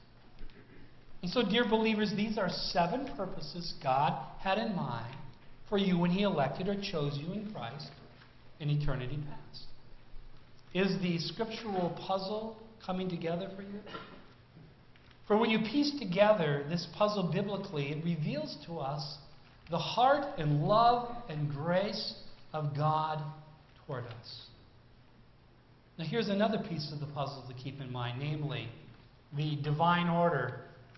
A: And so, dear believers, these are 7 purposes God had in mind for you when He elected or chose you in Christ in eternity past. Is the scriptural puzzle coming together for you? For when you piece together this puzzle biblically, it reveals to us the heart and love and grace of God toward us. Now here's another piece of the puzzle to keep in mind, namely the divine order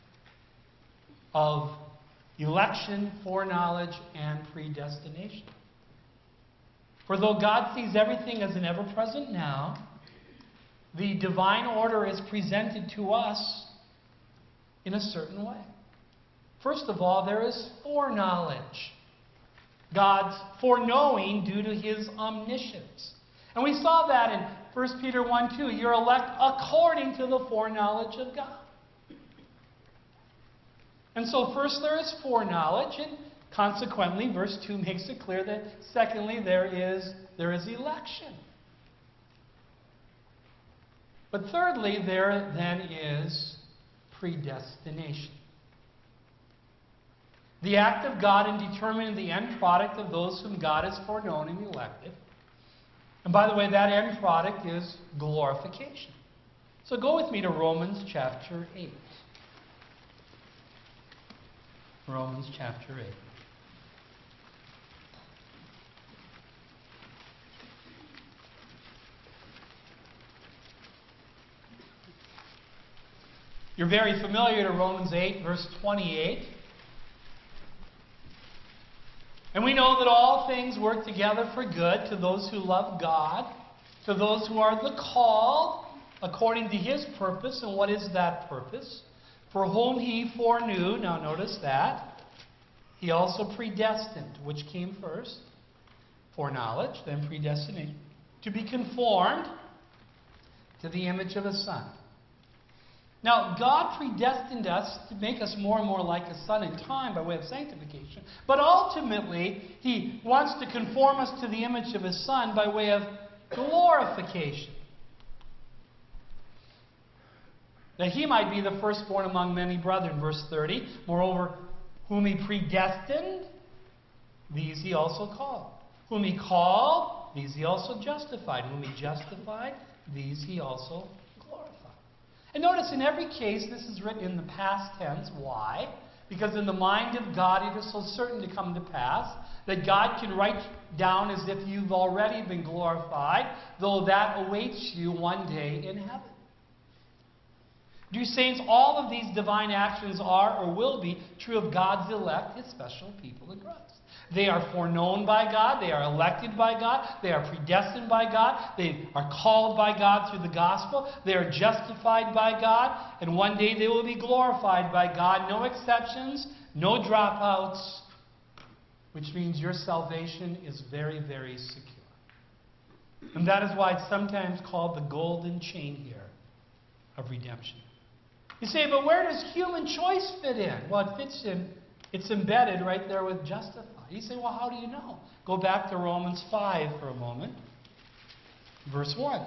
A: of election, foreknowledge, and predestination. For though God sees everything as an ever-present now, the divine order is presented to us in a certain way. First of all, there is foreknowledge. God's foreknowing due to His omniscience. And we saw that in 1 Peter 1:2. You're elect according to the foreknowledge of God. And so first there is foreknowledge, and consequently, verse 2 makes it clear that secondly, there is election. But thirdly, there then is predestination. The act of God in determining the end product of those whom God has foreknown and elected. And by the way, that end product is glorification. So go with me to Romans chapter 8. Romans chapter 8. You're very familiar to Romans 8, verse 28. And we know that all things work together for good to those who love God, to those who are the called according to His purpose. And what is that purpose? For whom He foreknew, now notice that, He also predestined, which came first, foreknowledge, then predestination, to be conformed to the image of His Son. Now, God predestined us to make us more and more like His Son in time by way of sanctification. But ultimately, He wants to conform us to the image of His Son by way of glorification. That He might be the firstborn among many brethren. Verse 30, moreover, whom He predestined, these He also called. Whom He called, these He also justified. Whom He justified, these He also glorified. And notice in every case this is written in the past tense. Why? Because in the mind of God it is so certain to come to pass that God can write down as if you've already been glorified, though that awaits you one day in heaven. Dear saints, all of these divine actions are or will be true of God's elect, His special people in Christ. They are foreknown by God. They are elected by God. They are predestined by God. They are called by God through the gospel. They are justified by God. And one day they will be glorified by God. No exceptions, no dropouts, which means your salvation is very, very secure. And that is why it's sometimes called the golden chain here of redemption. You say, but where does human choice fit in? Well, it fits in. It's embedded right there with justified. You say, well, how do you know? Go back to Romans 5 for a moment. Verse 1.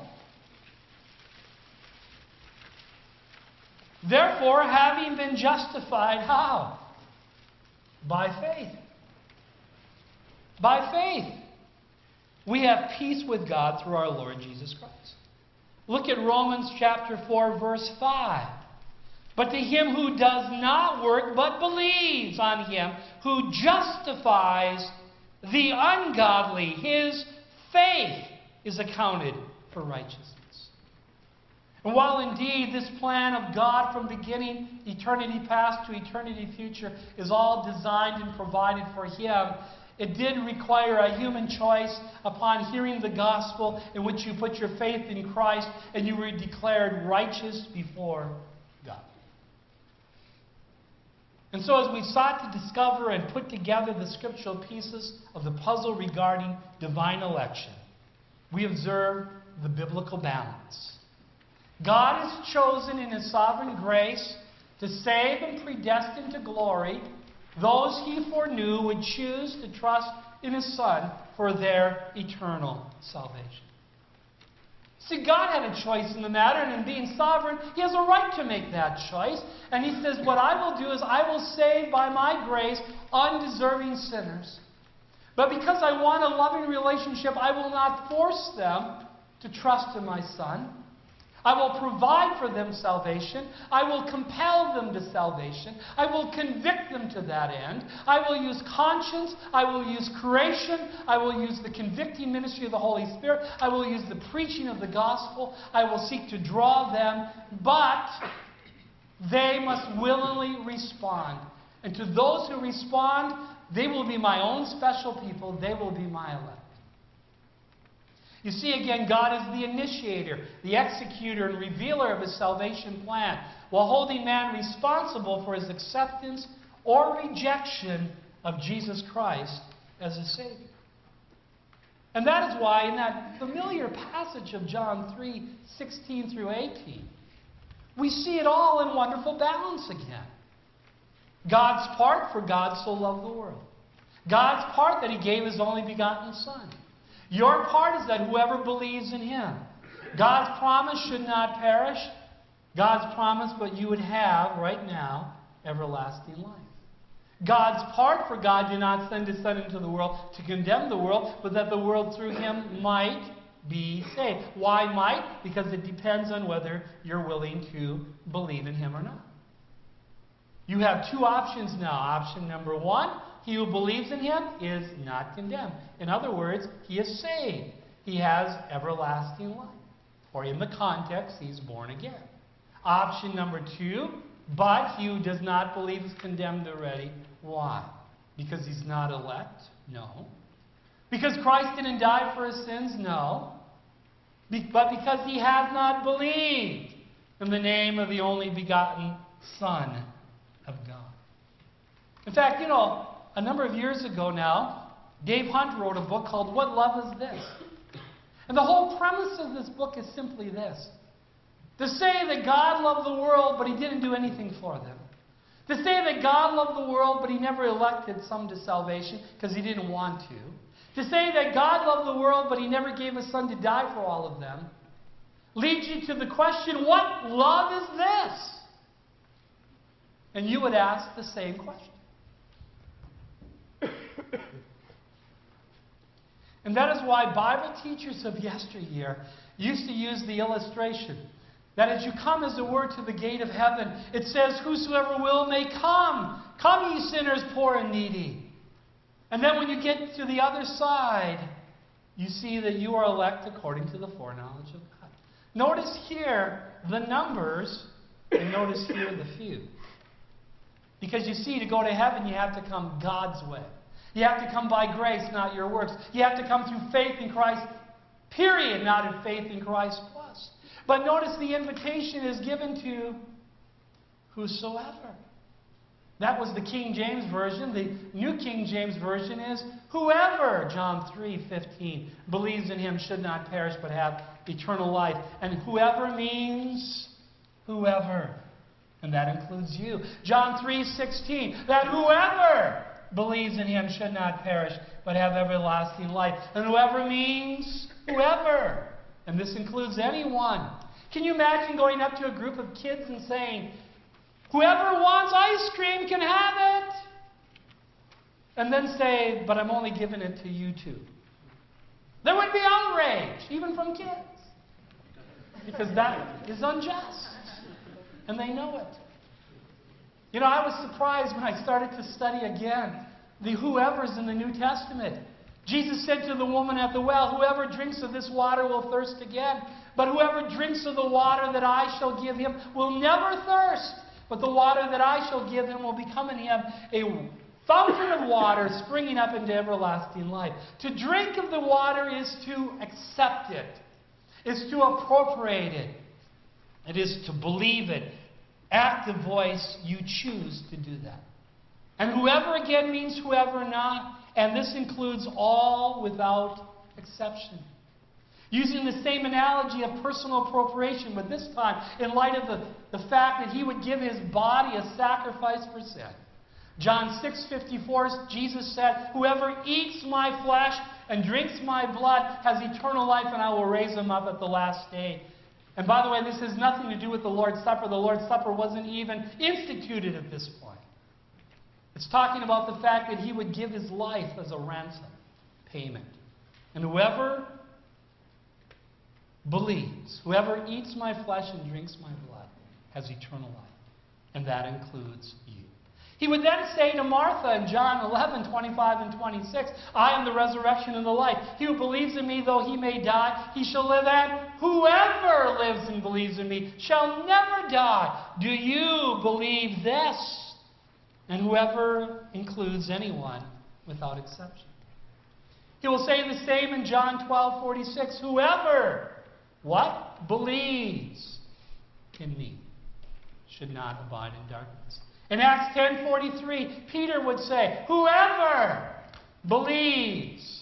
A: Therefore, having been justified, how? By faith. By faith. We have peace with God through our Lord Jesus Christ. Look at Romans chapter 4, verse 5. But to him who does not work, but believes on him who justifies the ungodly, his faith is accounted for righteousness. And while indeed this plan of God from beginning, eternity past to eternity future, is all designed and provided for him, it did require a human choice upon hearing the gospel in which you put your faith in Christ and you were declared righteous before God. And so as we sought to discover and put together the scriptural pieces of the puzzle regarding divine election, we observed the biblical balance. God has chosen in His sovereign grace to save and predestine to glory those He foreknew would choose to trust in His Son for their eternal salvation. See, God had a choice in the matter, and in being sovereign, He has a right to make that choice. And He says, what I will do is I will save by my grace undeserving sinners. But because I want a loving relationship, I will not force them to trust in my Son. I will provide for them salvation. I will compel them to salvation. I will convict them to that end. I will use conscience. I will use creation. I will use the convicting ministry of the Holy Spirit. I will use the preaching of the gospel. I will seek to draw them. But they must willingly respond. And to those who respond, they will be my own special people. They will be my elect. You see, again, God is the initiator, the executor, and revealer of His salvation plan, while holding man responsible for his acceptance or rejection of Jesus Christ as a Savior. And that is why in that familiar passage of John 3:16 through 18, we see it all in wonderful balance again. God's part, for God so loved the world. God's part, that He gave His only begotten Son. Your part is that whoever believes in Him. God's promise should not perish. God's promise, but you would have, right now, everlasting life. God's part, for God did not send His Son into the world to condemn the world, but that the world through Him might be saved. Why might? Because it depends on whether you're willing to believe in Him or not. You have two options now. Option number one, he who believes in Him is not condemned. In other words, he is saved. He has everlasting life. Or in the context, he's born again. Option number two, but he who does not believe is condemned already. Why? Because he's not elect? No. Because Christ didn't die for his sins? No. But because he has not believed in the name of the only begotten Son of God. In fact, a number of years ago now, Dave Hunt wrote a book called What Love Is This? And the whole premise of this book is simply this. To say that God loved the world, but He didn't do anything for them. To say that God loved the world, but He never elected some to salvation because He didn't want to. To say that God loved the world, but He never gave His Son to die for all of them, leads you to the question, what love is this? And you would ask the same question. And that is why Bible teachers of yesteryear used to use the illustration that as you come, as it were, to the gate of heaven, it says, whosoever will may come. Come, ye sinners, poor and needy. And then when you get to the other side, you see that you are elect according to the foreknowledge of God. Notice here the numbers And notice here the few. Because you see, to go to heaven, you have to come God's way. You have to come by grace, not your works. You have to come through faith in Christ, period, not in faith in Christ plus. But notice the invitation is given to whosoever. That was the King James Version. The New King James Version is whoever, John 3:15, believes in him should not perish but have eternal life. And whoever means whoever. And that includes you. John 3:16, that whoever believes in him should not perish but have everlasting life. And whoever means whoever. And this includes anyone. Can you imagine going up to a group of kids and saying, whoever wants ice cream can have it? And then say, but I'm only giving it to you two. There would be outrage, even from kids. Because that is unjust. And they know it. You know, I was surprised when I started to study again the whoever's in the New Testament. Jesus said to the woman at the well, whoever drinks of this water will thirst again. But whoever drinks of the water that I shall give him will never thirst. But the water that I shall give him will become in him a fountain of water springing up into everlasting life. To drink of the water is to accept it. Is to appropriate it. It is to believe it. Active voice, you choose to do that. And whoever again means whoever not. And this includes all without exception. Using the same analogy of personal appropriation, but this time in light of the fact that he would give his body a sacrifice for sin. John 6:54, Jesus said, whoever eats my flesh and drinks my blood has eternal life, and I will raise him up at the last day. And by the way, this has nothing to do with the Lord's Supper. The Lord's Supper wasn't even instituted at this point. It's talking about the fact that he would give his life as a ransom payment. And whoever believes, whoever eats my flesh and drinks my blood has eternal life. And that includes you. He would then say to Martha in John 11:25 and 26, I am the resurrection and the life. He who believes in me, though he may die, he shall live, and whoever lives and believes in me shall never die. Do you believe this? And whoever includes anyone without exception. He will say the same in John 12:46. Whoever, what? Believes in me should not abide in darkness. In Acts 10:43, Peter would say, whoever believes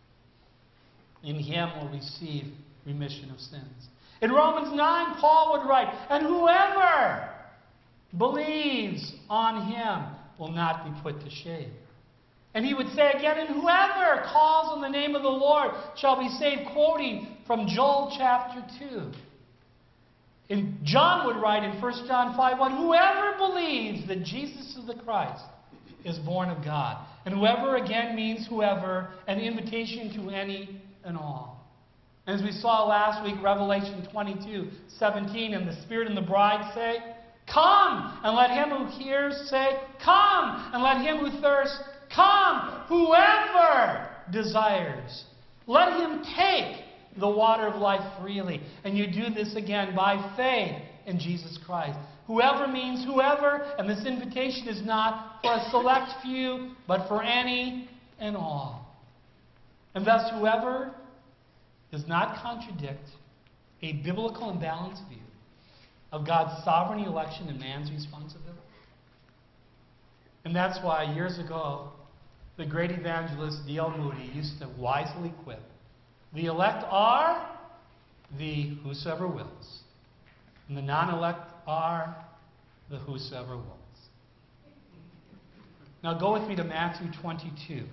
A: in him will receive remission of sins. In Romans 9, Paul would write, and whoever believes on him will not be put to shame. And he would say again, and whoever calls on the name of the Lord shall be saved, quoting from Joel chapter 2. And John would write in 1 John 5:1, whoever believes that Jesus is the Christ is born of God. And whoever again means whoever, an invitation to any and all. And as we saw last week, Revelation 22:17, and the Spirit and the bride say, come, and let him who hears say, come, and let him who thirsts, come, whoever desires. Let him take the water of life freely. And you do this again by faith in Jesus Christ. Whoever means whoever, and this invitation is not for a select few, but for any and all. And thus whoever does not contradict a biblical and balanced view of God's sovereign election and man's responsibility. And that's why years ago, the great evangelist D.L. Moody used to wisely quip, the elect are the whosoever wills, and the non-elect are the whosoever wills. Now go with me to Matthew 22.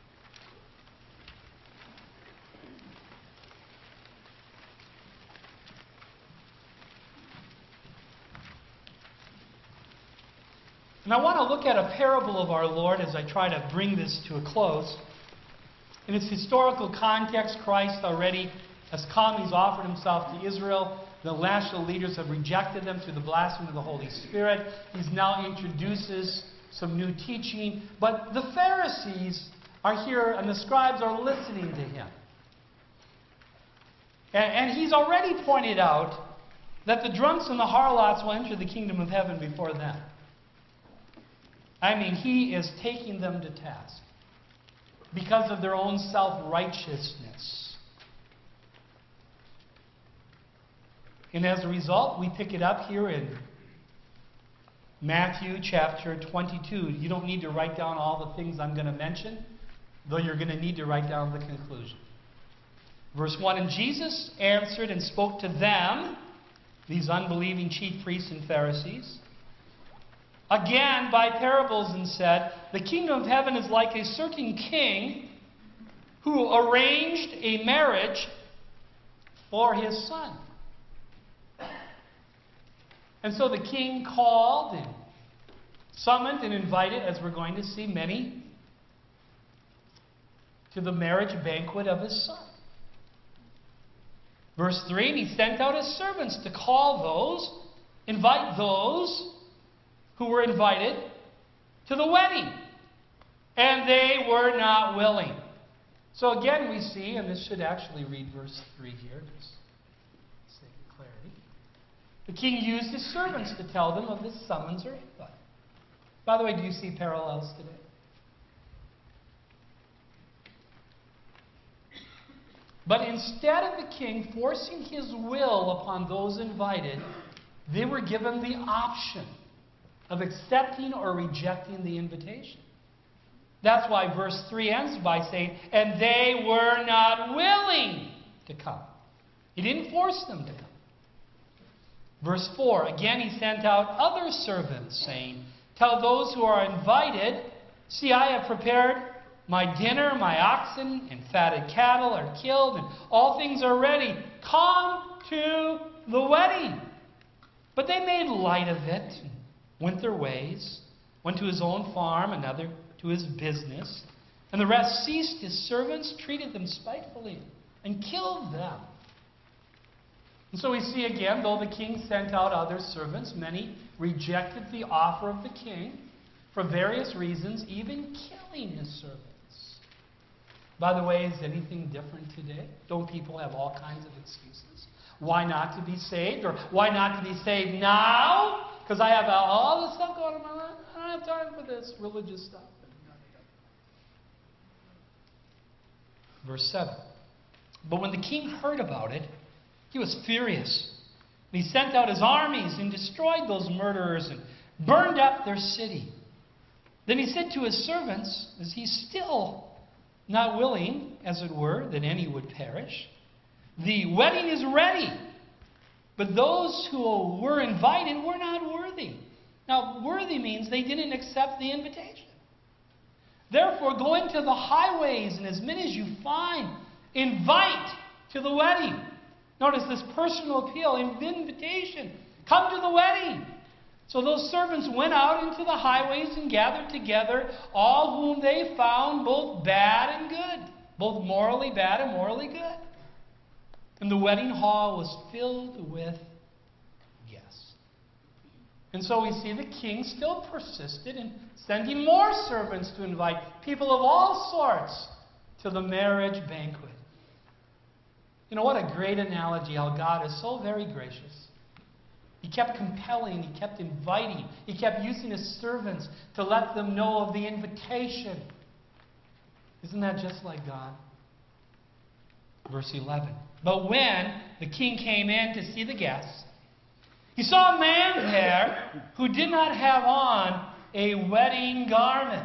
A: And I want to look at a parable of our Lord as I try to bring this to a close. In its historical context, Christ already has come. He's offered himself to Israel. The national leaders have rejected him through the blasphemy of the Holy Spirit. He now introduces some new teaching. But the Pharisees are here and the scribes are listening to him. And he's already pointed out that the drunks and the harlots will enter the kingdom of heaven before them. I mean, he is taking them to task because of their own self-righteousness. And as a result, we pick it up here in Matthew chapter 22. You don't need to write down all the things I'm going to mention, though you're going to need to write down the conclusion. Verse 1, and Jesus answered and spoke to them, these unbelieving chief priests and Pharisees, again by parables, and said, the kingdom of heaven is like a certain king who arranged a marriage for his son. And so the king called and summoned and invited, as we're going to see, many to the marriage banquet of his son. Verse 3, and he sent out his servants to invite those who were invited to the wedding. And they were not willing. So again we see, and this should actually read verse 3 here, just for sake of clarity. The king used his servants to tell them of this summons or invite. By the way, do you see parallels today? But instead of the king forcing his will upon those invited, they were given the option of accepting or rejecting the invitation. That's why verse 3 ends by saying, and they were not willing to come. He didn't force them to come. Verse 4, again he sent out other servants, saying, tell those who are invited, see, I have prepared my dinner, my oxen and fatted cattle are killed, and all things are ready. Come to the wedding. But they made light of it, and went their ways, one to his own farm, another to his business. And the rest ceased his servants, treated them spitefully, and killed them. And so we see again, though the king sent out other servants, many rejected the offer of the king for various reasons, even killing his servants. By the way, is anything different today? Don't people have all kinds of excuses? Why not to be saved? Or why not to be saved now? Because I have all this stuff going on in my life. I don't have time for this religious stuff. Verse 7. But when the king heard about it, he was furious. And he sent out his armies and destroyed those murderers and burned up their city. Then he said to his servants, as he's still not willing, as it were, that any would perish, the wedding is ready, but those who were invited were not worthy. Now, worthy means they didn't accept the invitation. Therefore, go into the highways, and as many as you find, invite to the wedding. Notice this personal appeal, invitation. Come to the wedding. So those servants went out into the highways and gathered together all whom they found, both bad and good, both morally bad and morally good. And the wedding hall was filled with guests. And so we see the king still persisted in sending more servants to invite people of all sorts to the marriage banquet. You know, what a great analogy how God is so very gracious. He kept compelling, he kept inviting, he kept using his servants to let them know of the invitation. Isn't that just like God? Verse 11. But when the king came in to see the guests, he saw a man there who did not have on a wedding garment.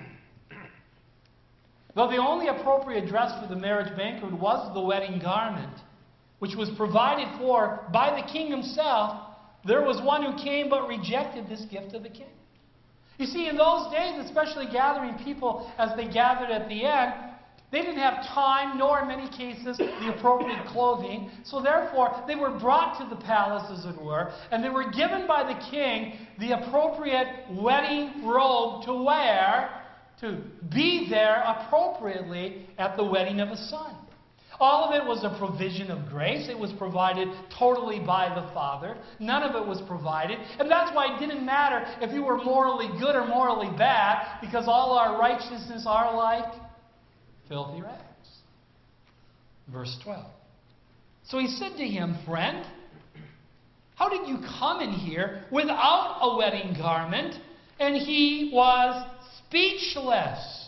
A: Though the only appropriate dress for the marriage banquet was the wedding garment, which was provided for by the king himself, there was one who came but rejected this gift of the king. You see, in those days, especially gathering people as they gathered at the end, they didn't have time, nor in many cases the appropriate clothing. So therefore, they were brought to the palace, as it were, and they were given by the king the appropriate wedding robe to wear to be there appropriately at the wedding of his son. All of it was a provision of grace. It was provided totally by the Father. None of it was provided. And that's why it didn't matter if you were morally good or morally bad, because all our righteousness are like filthy rags. Verse 12. So he said to him, friend, How did you come in here without a wedding garment? And he was speechless.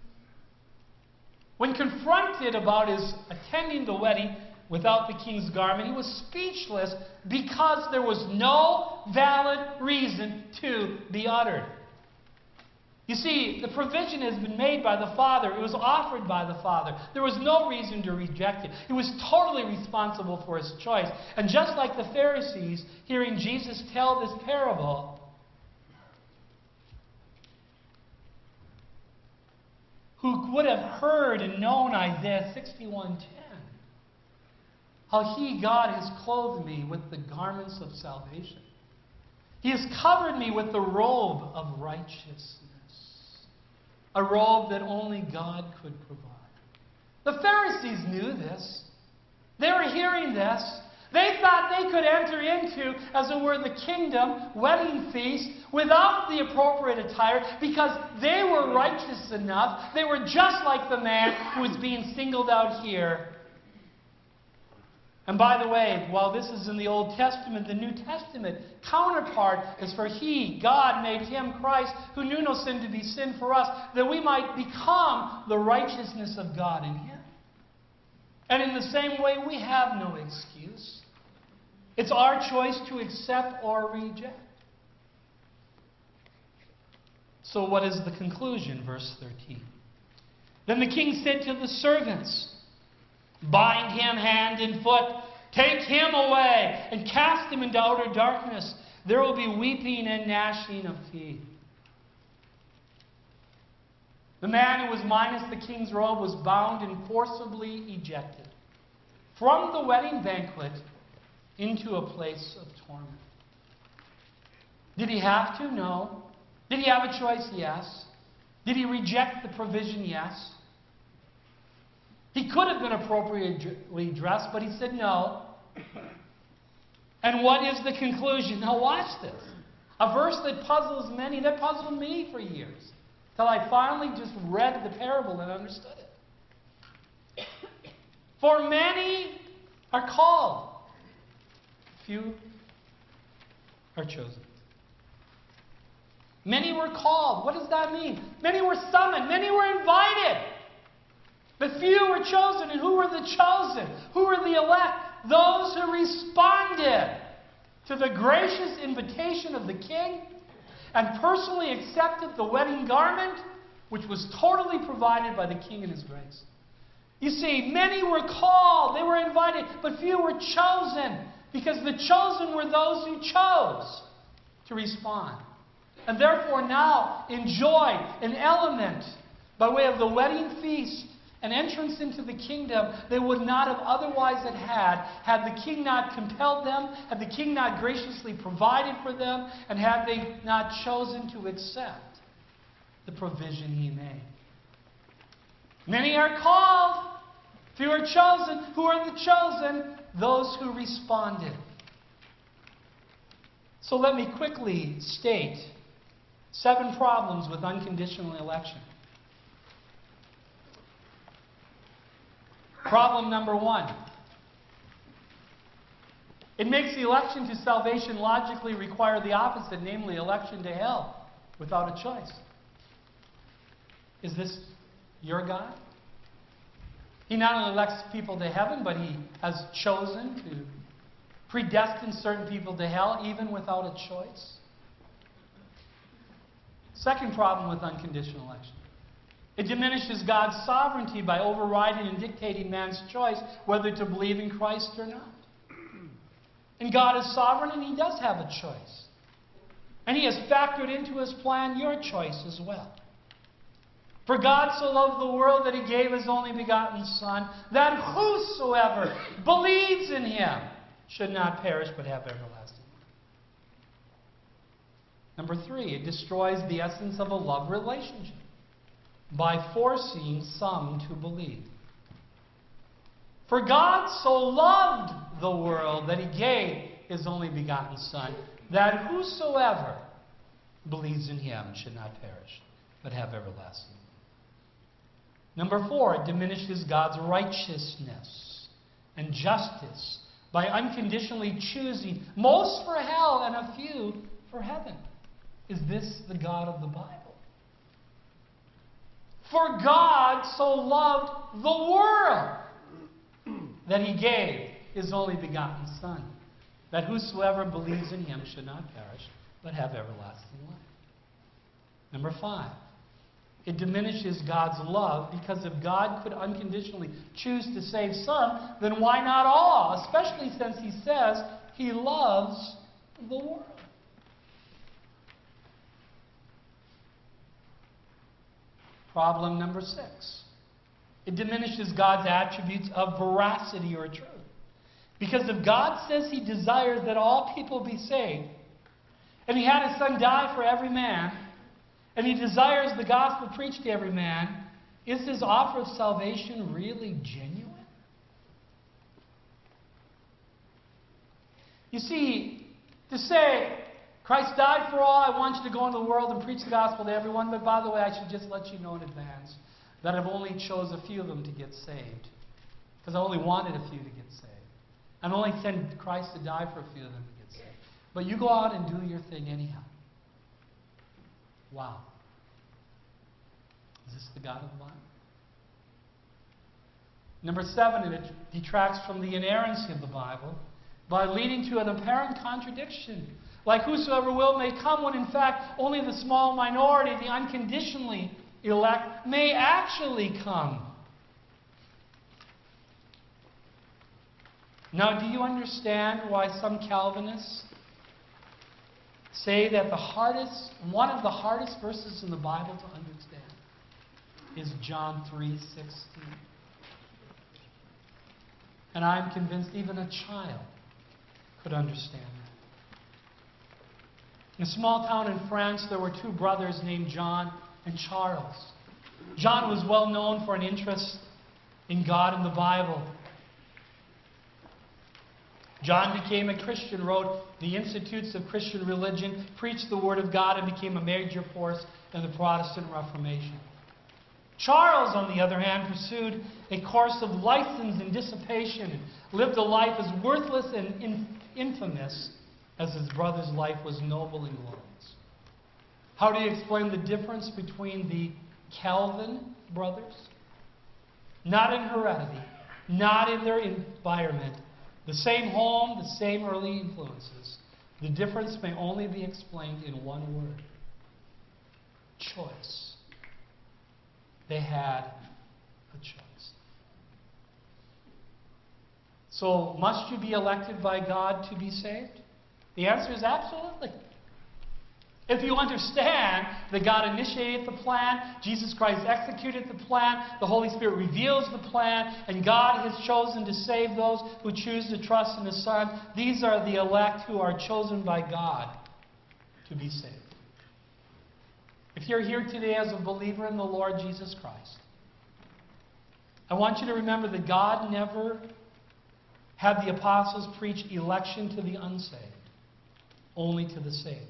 A: When confronted about his attending the wedding without the king's garment, he was speechless because there was no valid reason to be uttered. You see, the provision has been made by the Father. It was offered by the Father. There was no reason to reject it. He was totally responsible for his choice. And just like the Pharisees, hearing Jesus tell this parable, who would have heard and known Isaiah 61:10, how He, God, has clothed me with the garments of salvation. He has covered me with the robe of righteousness. A robe that only God could provide. The Pharisees knew this. They were hearing this. They thought they could enter into, as it were, the kingdom wedding feast without the appropriate attire because they were righteous enough. They were just like the man who was being singled out here. And by the way, while this is in the Old Testament, the New Testament counterpart is for He, God, made Him, Christ, who knew no sin, to be sin for us, that we might become the righteousness of God in Him. And in the same way, we have no excuse. It's our choice to accept or reject. So what is the conclusion? Verse 13. Then the king said to the servants, "Bind him hand and foot, take him away, and cast him into outer darkness. There will be weeping and gnashing of teeth." The man who was minus the king's robe was bound and forcibly ejected from the wedding banquet into a place of torment. Did he have to? No. Did he have a choice? Yes. Did he reject the provision? Yes. He could have been appropriately dressed, but he said no. And what is the conclusion? Now watch this. A verse that puzzles many, that puzzled me for years, till I finally just read the parable and understood it. For many are called, few are chosen. Many were called. What does that mean? Many were summoned. Many were invited. But few were chosen. And who were the chosen? Who were the elect? Those who responded to the gracious invitation of the king and personally accepted the wedding garment, which was totally provided by the king in his grace. You see, many were called, they were invited, but few were chosen, because the chosen were those who chose to respond. And therefore now enjoy an element by way of the wedding feast, an entrance into the kingdom they would not have otherwise had the king not compelled them, had the king not graciously provided for them, and had they not chosen to accept the provision he made. Many are called, few are chosen. Who are the chosen? Those who responded. So let me quickly state 7 problems with unconditional election. Problem number 1. It makes the election to salvation logically require the opposite, namely election to hell without a choice. Is this your God? He not only elects people to heaven, but He has chosen to predestine certain people to hell even without a choice. Second problem with unconditional election. It diminishes God's sovereignty by overriding and dictating man's choice whether to believe in Christ or not. And God is sovereign, and He does have a choice. And He has factored into His plan your choice as well. For God so loved the world that He gave His only begotten Son, that whosoever believes in Him should not perish but have everlasting life. Number 3, it destroys the essence of a love relationship by forcing some to believe. For God so loved the world that He gave His only begotten Son, that whosoever believes in Him should not perish, but have everlasting life. Number 4, it diminishes God's righteousness and justice by unconditionally choosing most for hell and a few for heaven. Is this the God of the Bible? For God so loved the world that he gave his only begotten Son, that whosoever believes in him should not perish, but have everlasting life. Number 5, it diminishes God's love, because if God could unconditionally choose to save some, then why not all? Especially since he says he loves the world. Problem number 6. It diminishes God's attributes of veracity or truth. Because if God says he desires that all people be saved, and he had his Son die for every man, and he desires the gospel preached to every man, is his offer of salvation really genuine? You see, to say, Christ died for all, I want you to go into the world and preach the gospel to everyone, but by the way, I should just let you know in advance that I've only chose a few of them to get saved. Because I only wanted a few to get saved. I've only sent Christ to die for a few of them to get saved. But you go out and do your thing anyhow. Wow. Is this the God of the Bible? Number 7, it detracts from the inerrancy of the Bible by leading to an apparent contradiction. Like whosoever will may come, when in fact only the small minority, the unconditionally elect, may actually come. Now, do you understand why some Calvinists say that one of the hardest verses in the Bible to understand is John 3:16? And I'm convinced even a child could understand that. In a small town in France, there were 2 brothers named John and Charles. John was well known for an interest in God and the Bible. John became a Christian, wrote the Institutes of Christian Religion, preached the Word of God, and became a major force in the Protestant Reformation. Charles, on the other hand, pursued a course of license and dissipation, and lived a life as worthless and infamous as his brother's life was noble and glorious. How do you explain the difference between the Calvin brothers? Not in heredity, not in their environment. The same home, the same early influences. The difference may only be explained in one word: choice. They had a choice. So, must you be elected by God to be saved? The answer is absolutely. If you understand that God initiated the plan, Jesus Christ executed the plan, the Holy Spirit reveals the plan, and God has chosen to save those who choose to trust in His Son, these are the elect who are chosen by God to be saved. If you're here today as a believer in the Lord Jesus Christ, I want you to remember that God never had the apostles preach election to the unsaved, only to the saved.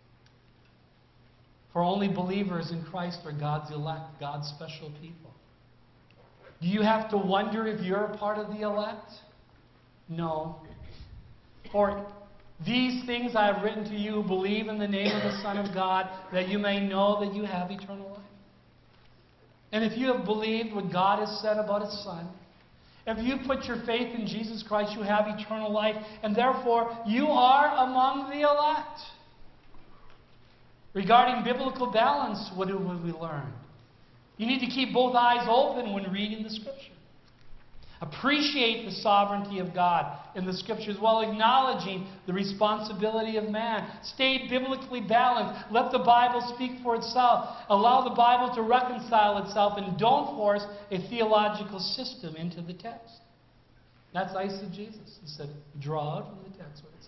A: For only believers in Christ are God's elect, God's special people. Do you have to wonder if you're a part of the elect? No. For these things I have written to you, believe in the name of the Son of God, that you may know that you have eternal life. And if you have believed what God has said about His Son, if you put your faith in Jesus Christ, you have eternal life, and therefore you are among the elect. Regarding biblical balance, what have we learned? You need to keep both eyes open when reading the Scripture. Appreciate the sovereignty of God in the Scriptures while acknowledging the responsibility of man. Stay biblically balanced. Let the Bible speak for itself. Allow the Bible to reconcile itself, and don't force a theological system into the text. That's eisegesis. He said, draw out from the text what it says.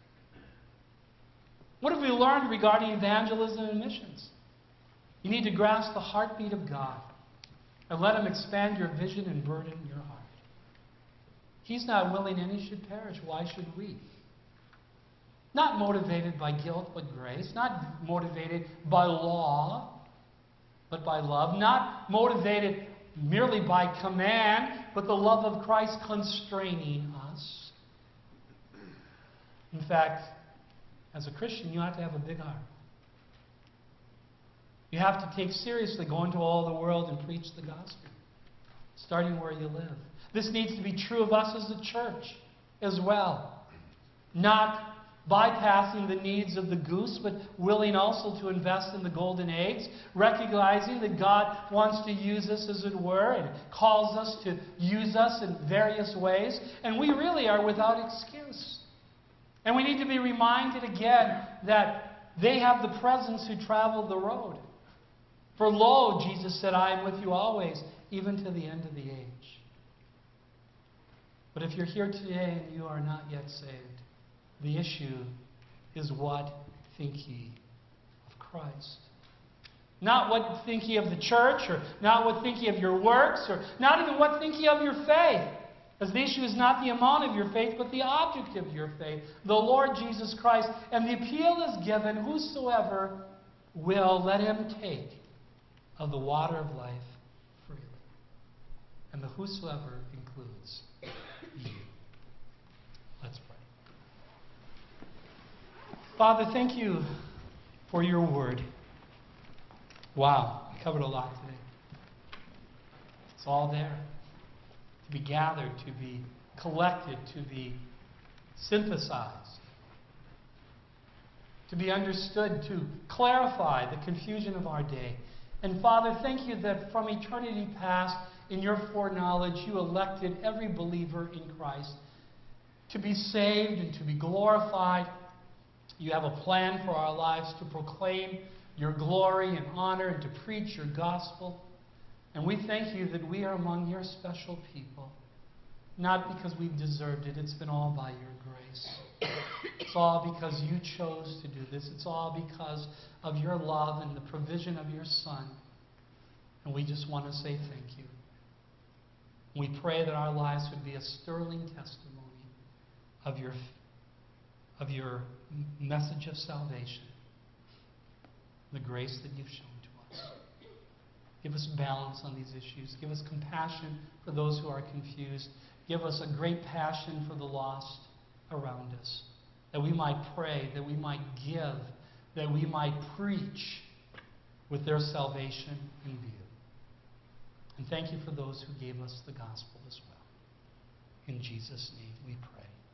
A: What have we learned regarding evangelism and missions? You need to grasp the heartbeat of God and let Him expand your vision and burden your heart. He's not willing any should perish. Why should we? Not motivated by guilt, but grace. Not motivated by law, but by love. Not motivated merely by command, but the love of Christ constraining us. In fact, as a Christian, you have to have a big heart. You have to take seriously going to all the world and preach the gospel, starting where you live. This needs to be true of us as a church as well. Not bypassing the needs of the goose, but willing also to invest in the golden eggs, recognizing that God wants to use us, as it were, and calls us to use us in various ways, and we really are without excuse. And we need to be reminded again that they have the presence who travel the road. For lo, Jesus said, I am with you always, even to the end of the age. But if you're here today and you are not yet saved, the issue is, what think ye of Christ? Not what think ye of the church, or not what think ye of your works, or not even what think ye of your faith. Because the issue is not the amount of your faith, but the object of your faith, the Lord Jesus Christ. And the appeal is given, whosoever will, let him take of the water of life freely. And the whosoever includes you. Let's pray. Father, thank you for your word. Wow, we covered a lot today. It's all there. To be gathered, to be collected, to be synthesized, to be understood, to clarify the confusion of our day. And Father, thank you that from eternity past, in your foreknowledge, you elected every believer in Christ to be saved and to be glorified. You have a plan for our lives to proclaim your glory and honor and to preach your gospel. And we thank you that we are among your special people. Not because we've deserved it. It's been all by your grace. It's all because you chose to do this. It's all because of your love and the provision of your Son. And we just want to say thank you. We pray that our lives would be a sterling testimony of your message of salvation, the grace that you've shown to us. Give us balance on these issues. Give us compassion for those who are confused. Give us a great passion for the lost around us, that we might pray, that we might give, that we might preach with their salvation in view. And thank you for those who gave us the gospel as well. In Jesus' name we pray.